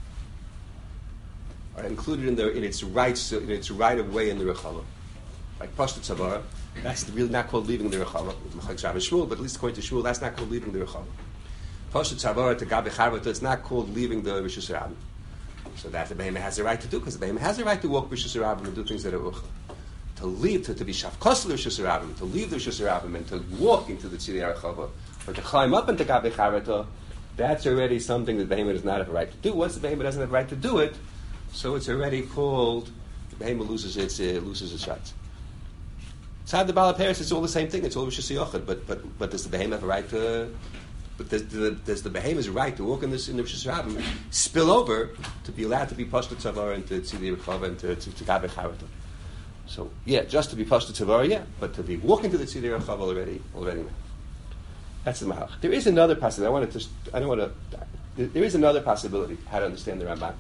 are included in its rights, in its right of way in the Rechava. Like pashtat tzavara, that's really not called leaving the Rechava. But at least according to Shmuel, that's not called leaving the Rechava. Pashtat tzavara to Gabi Charvata, it's not called leaving the Rishus HaRabbim. So that the behemoth has the right to do, because the behemoth has the right to walk Rishus HaRabbim and do things that are urcha. To leave, to be shavkos to the Rishus HaRabbim, to leave the Rishus HaRabbim and to walk into the Tzidei HaRechava, or to climb up into Gabi Charvata, that's already something that the behemoth does not have a right to do. Once the behemoth doesn't have a right to do it, so it's already called, the behemoth loses its rights. Tzad the Baal Paris, it's all the same thing. It's all Rishus HaYochid. But does the behemoth have a right to? But does the behemoth's right to walk in the Rishus HaRabbim spill over to be allowed to be pashtat tzavara and to Tzidei Rechava and to Gabi Charvata? So yeah, just to be pashtat tzavara, yeah, but to be walking to the Tzidei Rechava already. That's the Mahalach. There is another possibility. There is another possibility how to understand the Ramban.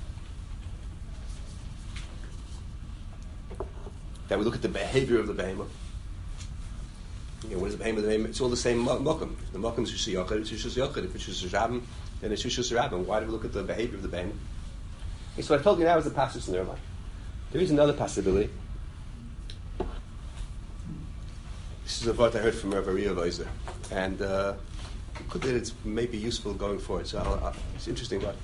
That we look at the behavior of the behemoth. What is the behemoth? It's all the same mokum. The mokum is Rishus HaYochid, it's Rishus HaYochid. If it's Rishus HaRabbim, then it's Rishus HaRabbim. Why do we look at the behavior of the behemoth? Okay, so I told you now is the passage in the Ramban. There is another possibility. This is a word I heard from Rav Ariya Weiser. and could that it's maybe useful going forward. So it's interesting. But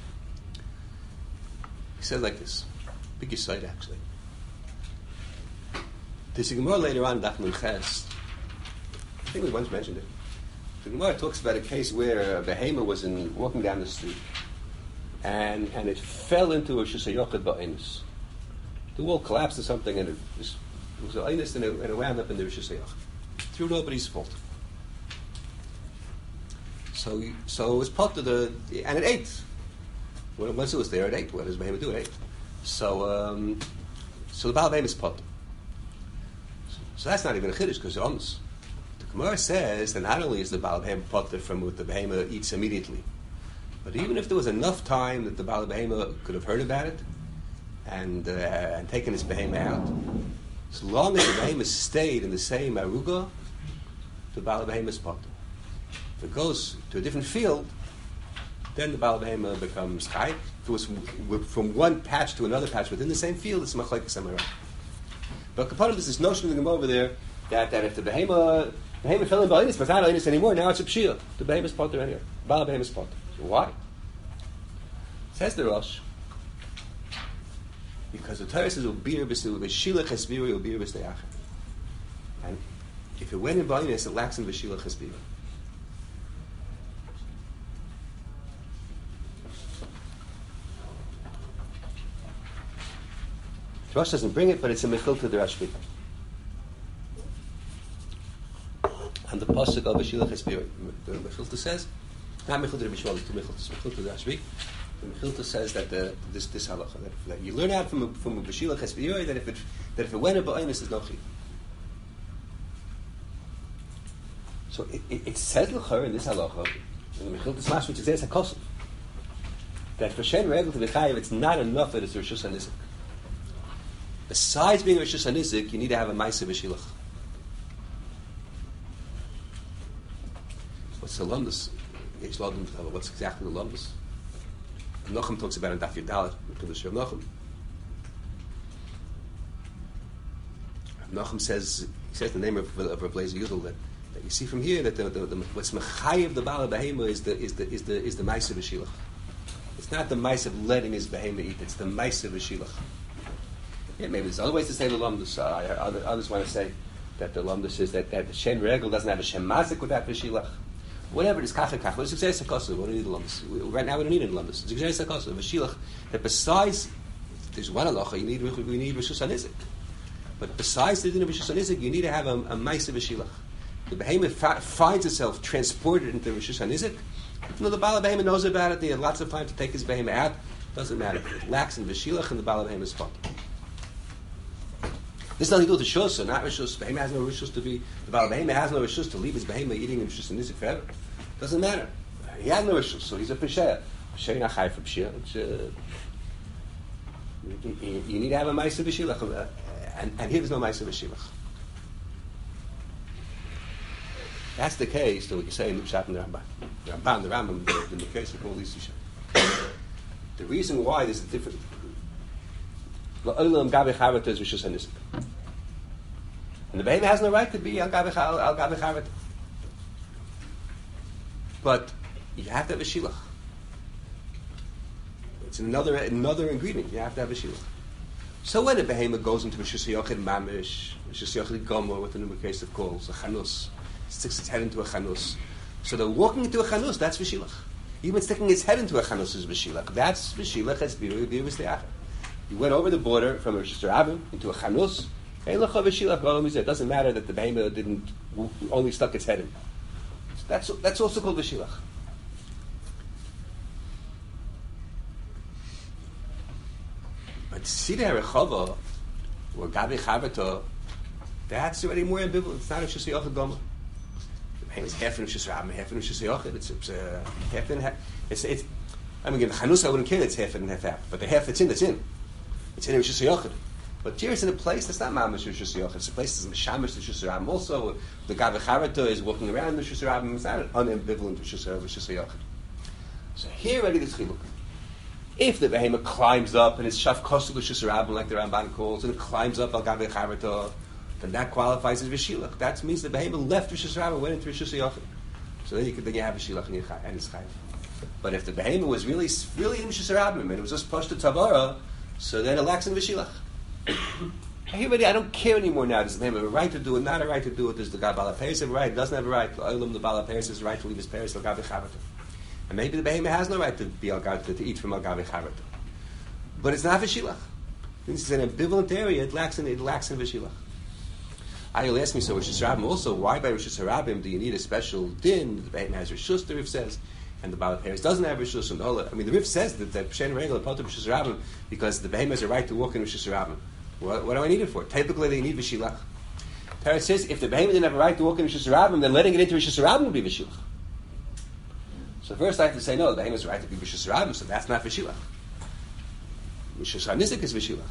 he said like this, big side actually. There's a Gemara later on, Daf Nun Ches. I think we once mentioned it. The Gemara talks about a case where a behemoth was walking down the street, and it fell into a Shusayochet Ba'inus. The wall collapsed or something, and it was an Einus, and it wound up in the Shusayochet. Through nobody's fault. So it was part of and it ate. Once it was there, it ate. What does behemoth do? It ate. So the Baal Behemoth is part. So that's not even a chiddush because it's honest. The Gemara says that not only is the Baal Behemoth potter from what the behemoth eats immediately, but even if there was enough time that the Baal Behemoth could have heard about it and taken his behemoth out, as long as the behemoth stayed in the same aruga, the Baal Behemoth is potter. If it goes to a different field, then the Baal Behemoth becomes chai. If it was from one patch to another patch within the same field, it's machlekes samarah. But part of this notion of the Gemara over there that if the behemoth fell in Ba'inus, but it's not Ba'inus anymore, now it's a pshia. The behemoth is potter anyway. Baal Behemoth is potter. So why? Says the Rosh, because the Torah says ubir b'shilach hesbiri ubir b'steyachar, and if it went in Ba'inus, it lacks in b'shilach hesbiri. The Rosh doesn't bring it, but it's a mechilta de Rashbi. And the pasuk of B'shilach Hesbiri, the mechilta says, not mechilta de B'shwal, it's mechilta de Rashbi. The mechilta says that this halacha, that you learn out from a B'shilach Hesbiri that if it went in Ba'inus, there's no chiyuv. So it says l'chor in this halacha, in the mechilta smash, which says hakosov, that for shen regel to be chayiv, it's not enough that it's Rishus HaNizik. Besides being Rishus HaNizik, you need to have a Maaseh B'shilach. What's the lumdus? What's exactly the lumdus? Nochem talks about in Daf Yudalet, to the Shir Nochem. Nochem says the name of Rav Lezer Yudel that you see from here that what's mechayiv the Baal Behemoth is the Maaseh B'shilach. It's not the Maaseh of letting his behemoth eat; it's the Maaseh B'shilach. Yeah, maybe there's other ways to say the lumdus. Others want to say that the lumdus is that the shen regel doesn't have a shem mazik without v'shilach. Whatever it is, kach. What is success hakosav? What do you need the lumdus? Right now we don't need any lumdus. It's success hakosav v'shilach. That besides there's one halacha you need rishus hanizik, but besides the din of rishus hanizik, you need to have a ma'aseh v'shilach. The behemoth finds itself transported into rishus hanizik. Even though the Baal Behemoth knows about it, they had lots of time to take his behemoth out. Doesn't matter. It lacks in v'shilach and the Baal Behemoth spot. This is nothing to do with the shus, so not rishus. Behemoth has no rishus to be. The Baal Behemoth has no rishus to leave his behemoth eating in rishus hanizik forever. Doesn't matter. He had no rishus, so he's a pesheya. Pesheya not chai for pesheya. You need to have a ma'aseh b'shilach, and here there's no ma'aseh b'shilach. That's the case that we can say in the Pshat and the Ramban. The Rambam, the case of all these issues. The reason why there's a different. La'olam gabe chavet is rishus hanizik, and the behemoth has no right to be al gabe chavet. But you have to have a shilach. It's another ingredient. You have to have a shilach. So when a behemoth goes into a shusayachid mamish, a shusayachid gomer, what the new case of calls a chanus, sticks its head into a chanus. So they're walking into a chanus. That's v'shilach. Even sticking its head into a chanus is v'shilach. That's v'shilach. That's b'yivus. You went over the border from a Rosh Hashanah into a chanus. It doesn't matter that the behemoth only stuck its head in. That's also called v'shilach. But Sidei Rechava or Gabi Chavata, that's already more ambivalent. It's not a Shusayachid Gomer. The behemoth is half in Shusayachid, half in Shusayachid. It's half in half. It's. I mean, in the chanus I wouldn't care. It's half in and half out. But the half that's in. It's in Rosh Hashanah. But here it's in a place that's not Mamash Rosh Hashanah. It's a place that's Meshamish Rosh Hashanah. Also, the Gav Charata is walking around Rosh Hashanah. It's not an unambivalent Rosh Hashanah. So here already there's chiluk. If the behemoth climbs up and it's Shaf Kosel Rosh Hashanah, like the Ramban calls, and it climbs up Al Gav Charata, then that qualifies as Vishilach. That means the behemoth left Rosh Hashanah and went into Rosh Hashanah. So then you have a shilach and it's chayiv. But if the behemoth was really in Rishus Harabim and it was just pushed to Tavara, so then it lacks in Vashilach. Everybody, I don't care anymore now. Does the behemoth have a right to do it, not a right to do it? Does the Bala Peres have a right, doesn't have a right? The Bala Peres has a right to leave his Peres, Al Gavi Chavata. And maybe the behemoth has no right to be to eat from Al Gavi Chavata. But it's not Vashilach. This is an ambivalent area, it lacks in Vashilach. I'll ask me, so Rishus Harabim also, why by Rishus Harabim do you need a special din? The behemoth has Rishus, the Rif says, and the Bala Peres doesn't have Rishus. And the Rif says that Pshen Regel is part of Rishus Harabim because the behemoth has a right to walk in Rishus Harabim. What do I need it for? Typically, they need Vashilach. Peres says if the behemoth didn't have a right to walk in Rishus Harabim, then letting it into Rishus Harabim would be Vashilach. So first I have to say, no, the behemoth has a right to be Rishus Harabim, so that's not Vashilach. Rishus HaNizik is Vashilach.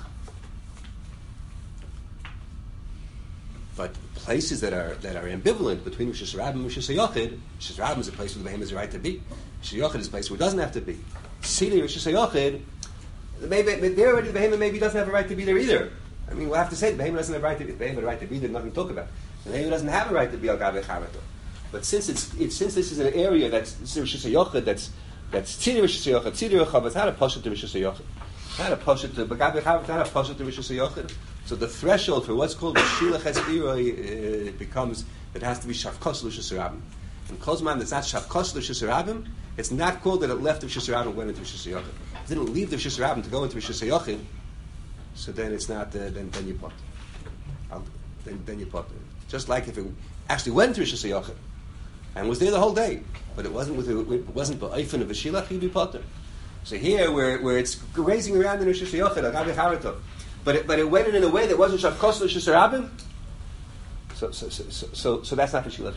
But places that are ambivalent between Rishus Harabim and Rishus HaYochid, Rishus Harabim is a place where the behemoth has a right to be. Rishus HaYochid is a place where it doesn't have to be. Sili Rishus HaYochid, maybe there already the behemoth maybe doesn't have a right to be there either. I mean, we'll have to say the behemoth doesn't have a right to be. The behemoth has a right to be there, nothing to talk about. The behemoth doesn't have a right to be Al Gavi Chavata. But since this is an area that's Rishus HaYochid, that's Tzidi Rishus HaYochid, Tzidi Rechav, it's not a Pashat to Rishus HaYochid. Not a Pashat to Gavi Chavata, not a Pashat to Rishus HaYochid. So the threshold for what's called Shilach Hespiroi becomes that it has to be Shavkos Rishus Harabim. And Kozman that's not Shavkos Rishus Harabim, it's not called that it left the Rishus Harabim and went into Rishus HaYochid. It didn't leave the Rishus Harabim to go into Rishus HaYochid, so then it's not, then you put. Then you put. Just like if it actually went to Rishus HaYochid and was there the whole day, but it wasn't ba'ifin of a shilach, you'd be potter. So here, where it's grazing around in Rishus HaYochid, Agavi Charata, but it went in a way that wasn't Shavkos Rishus Harabim, so that's not the shilach.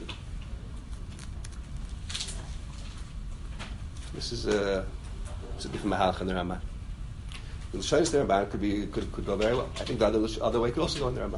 This is a different mahalach in the Ramah. The Lashonis the Ramah could go very well. I think the other way could also go in the Ramah.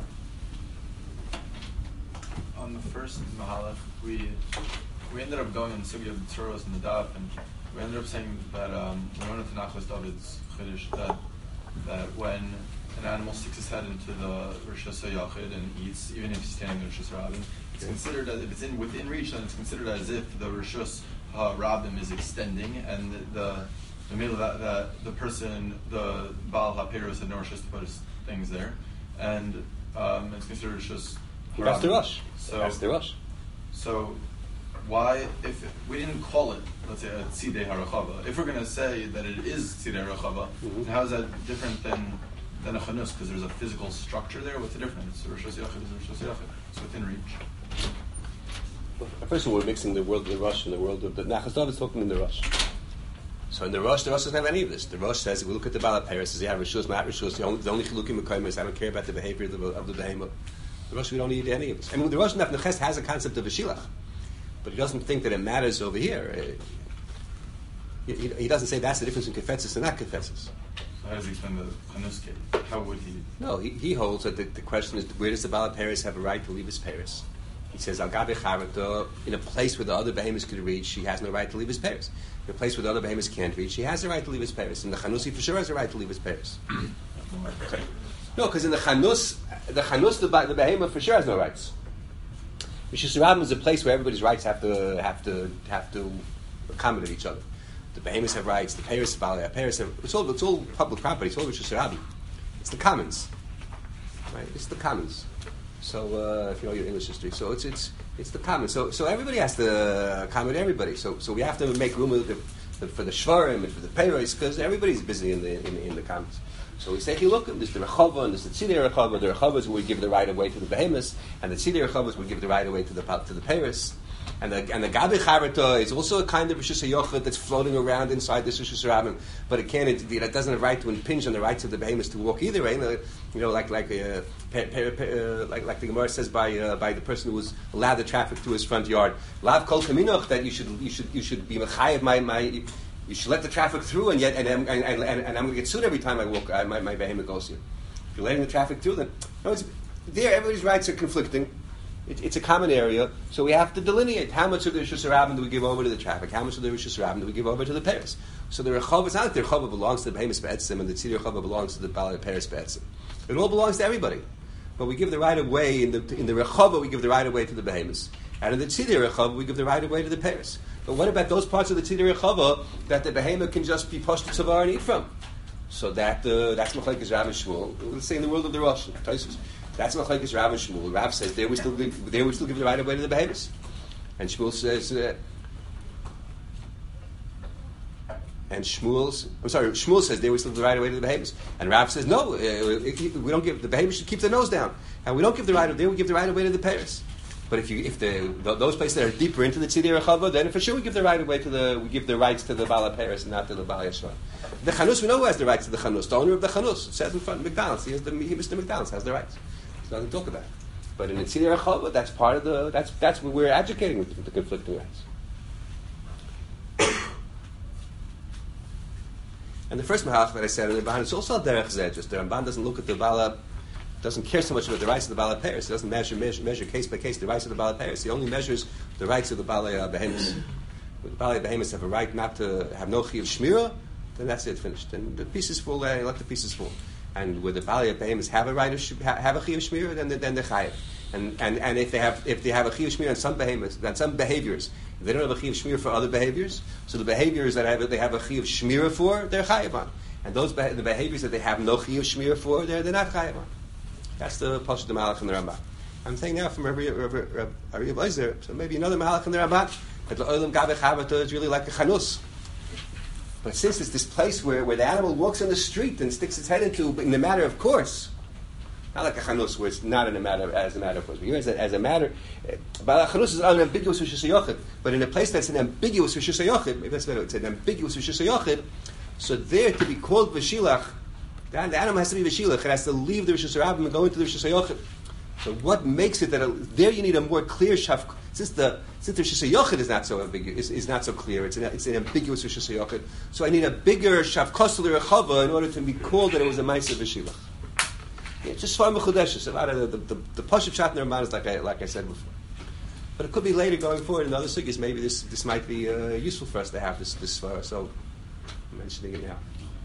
On the first mahalach, we ended up going in the Sugya of the Tzuros and the Daf, and we ended up saying that we went into Nachlas David's Chiddush that when an animal sticks his head into the Rishus HaYochid and eats, even if he's standing in Rishus Harabim, it's considered as if it's within reach, then it's considered as if the Rishus Harabim is extending, and the middle that the person, the Baal HaPeros, had no Rishus to put his things there, and it's considered Rishus Harabim. That's the Rosh. That's the Rosh. So why, if we didn't call it, let's say, a Tzidei HaRechava, if we're going to say that it is Tzidei HaRechava, how is that different than a Chanus? Because there's a physical structure there. What's the difference? Rishus Yachid is Rishus Yachid. It's within reach. First of all, we're mixing the world of the Rosh and the world of the Nachas David is talking in the Rosh. So in the Rosh doesn't have any of this. The Rosh says, if we look at the Bala Peres, says, yeah, Rishus, not Rishus, the only Chilukim Mekayim is, I don't care about the behavior of the behemoth. The Rosh, we don't need any of this. I mean, the Rosh Nefneches has a concept of a Shilach, but he doesn't think that it matters over here. He doesn't say that's the difference in Kefetzis and not Kefetzis. So how does he explain the Chanus case? How would he? No, he holds that the question is, where does the Bala Peres have a right to leave his Peres? He says, Al Gabi Charata, in a place where the other behemoths could reach, he has no right to leave his Peres. In a place where the other behemoths can't reach, he has a right to leave his Peres. And the Chanusi for sure has a right to leave his Peres. No, because in the Chanus, the behemoth for sure has no rights. Rishus Harabim is a place where everybody's rights have to accommodate each other. The behemoths have rights. The Peres have Peres have. It's all public property. It's all Rishus Harabim. It's the commons, right? It's the commons. So if you know your English history, so it's the commons. So everybody has to accommodate everybody. So we have to make room for the shvarim and for the Peres because everybody's busy in the commons. So we say, look, there's the Rechava and there's the Tzidei Rechava. The Rechavas would give the right of way to the behemoths, and the Tzidei Rechavas would give the right of way to the Peres. And the Gabi Charata is also a kind of Rishus HaYochid that's floating around inside this Rishus Harabim, but it doesn't have a right to impinge on the rights of the behemoths to walk either way. Like the Gemara says by the person who was allowed the traffic to his front yard. Lav kol kaminoch, that you should be mechayev you should let the traffic through, and I'm going to get sued every time I walk. My behemoth goes here. If you're letting the traffic through, then everybody's rights are conflicting. It's a common area, so we have to delineate how much of the Rishus Harabim do we give over to the traffic, how much of the Rishus Harabim do we give over to the Peres. So the Rechava, it's not that the Rechava belongs to the Behemoth Be'etzim and the Tzidei Rechava belongs to the Bala Peres Be'etzim. It all belongs to everybody. But we give the right of way, in the Rechava we give the right of way to the Behemoths. And in the Tzidei Rechava, we give the right of way to the Paris. But what about those parts of the Tzidei Rechava that the behemoth can just be pushed to Tzavar and eat from? So that's Machlekes Rav and Shmuel. Let's say in the world of the Rosh, that's Machlekes Rav and Shmuel. Rav says they would still give the right of way to the behemoth, and Shmuel says. Shmuel says they would still give the right of way to the behemoths. And Rav says, no, we don't give, the behemoths should keep their nose down. And we don't give the right of, they would give the right of way to the Paris. But if those places that are deeper into the Tzidei Rechava, then for sure we give the right of way we give the rights to the Bala Paris and not to the Bala Yeshua. The Chanus, we know who has the rights to the Chanus, the owner of the Chanus. It says in front of McDonald's, Mr. McDonald's has the rights. There's nothing to talk about. But in the Tzidei Rechava, that's part of that's what we're advocating with the conflicting rights. And the first mahalach that I said in the Ramban is also derech zeh. Just the Ramban doesn't look at the Bala, doesn't care so much about the rights of the Bala Paris. He doesn't measure case by case the rights of the Bala Paris. He only measures the rights of the Bala Behemoths. When the Bala Behemoths have a right not to have no chiyuv shmira, then that's it, finished. And the pieces fall, let the pieces fall. And where the Bala Behemoths have a right of have a chiyuv shmira, then they're chayav. And if they have a chiyuv shmira on some behemoths, on some behaviors, if they don't have a chiyuv shmira for other behaviors, so the behaviors that they have a chiyuv shmira for, they're chayav on. And the behaviors that they have no chiyuv shmira for, they're not chayav on. That's the Pashat the Malach and the Rambam. I'm saying now from Rabbi Eliezer, so maybe another Malach and the Rambam, that the Olam Gaveh Chavata is really like a chanus. But since it's this place where the animal walks in the street and sticks its head into, in the matter of course, not like a chanus where it's not as a matter of course. But here, as a matter, but a chanus is unambiguous rishus hayochid. But in a place that's an ambiguous rishus hayochid, maybe that's better. It's an ambiguous rishus hayochid. So there to be called v'shilach, the animal has to be v'shilach. It has to leave the rishus harabim and go into the rishus hayochid. So what makes it that there you need a more clear shaf? Since the rishus hayochid is not so ambiguous, is not so clear. It's an ambiguous rishus hayochid. So I need a bigger shavkosel rechava in order to be called that it was a ma'aser v'shilach. It's just far mechudeshes. A lot of the Pashup Shat in Ramban is like I said before. But it could be later going forward in other sugyas. Maybe this might be useful for us to have this svara. So I'm mentioning it now.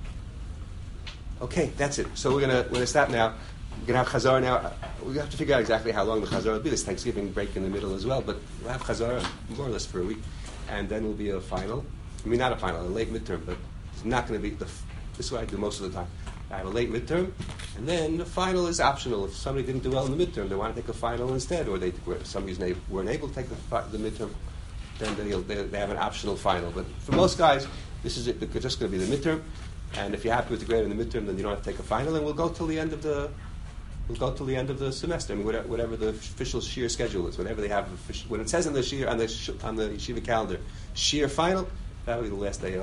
Okay, that's it. So we're gonna stop now. We're gonna have Chazar now. We have to figure out exactly how long the Chazar will be. This Thanksgiving break in the middle as well. But we'll have Chazar more or less for a week, and then will be a final. I mean, not a final, a late midterm. But it's not going to be this is what I do most of the time. I have a late midterm, and then the final is optional. If somebody didn't do well in the midterm, they want to take a final instead, or somebody's weren't able to take the midterm, then they have an optional final. But for most guys, this is it. It's just going to be the midterm, and if you're happy with the grade in the midterm, then you don't have to take a final, and we'll go till the end of the semester. I mean, whatever the official shear schedule is, whatever they have. When it says on the shear on the yeshiva calendar, shear final, that will be the last day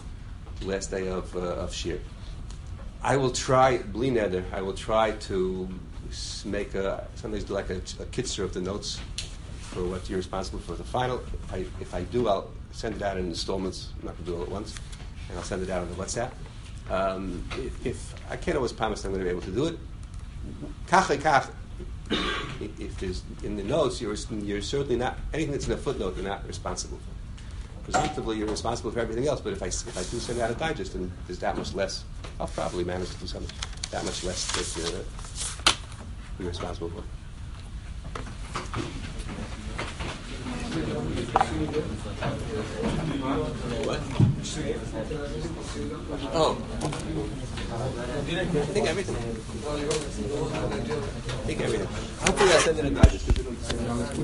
of shear. I will try, bli neder, I will try to make sometimes do like a kitzur of the notes for what you're responsible for the final. If I do, I'll send it out in installments. I'm not going to do it all at once. And I'll send it out on the WhatsApp. If I can't always promise I'm going to be able to do it. Kach. If there's in the notes, you're certainly not, anything that's in a footnote, you're not responsible for. Presumptively, you're responsible for everything else, but if I do send out a digest, then there's that much less. I'll probably manage to do something that much less that you're responsible for. What? Oh. I think everything. Hopefully I'll send in a digest.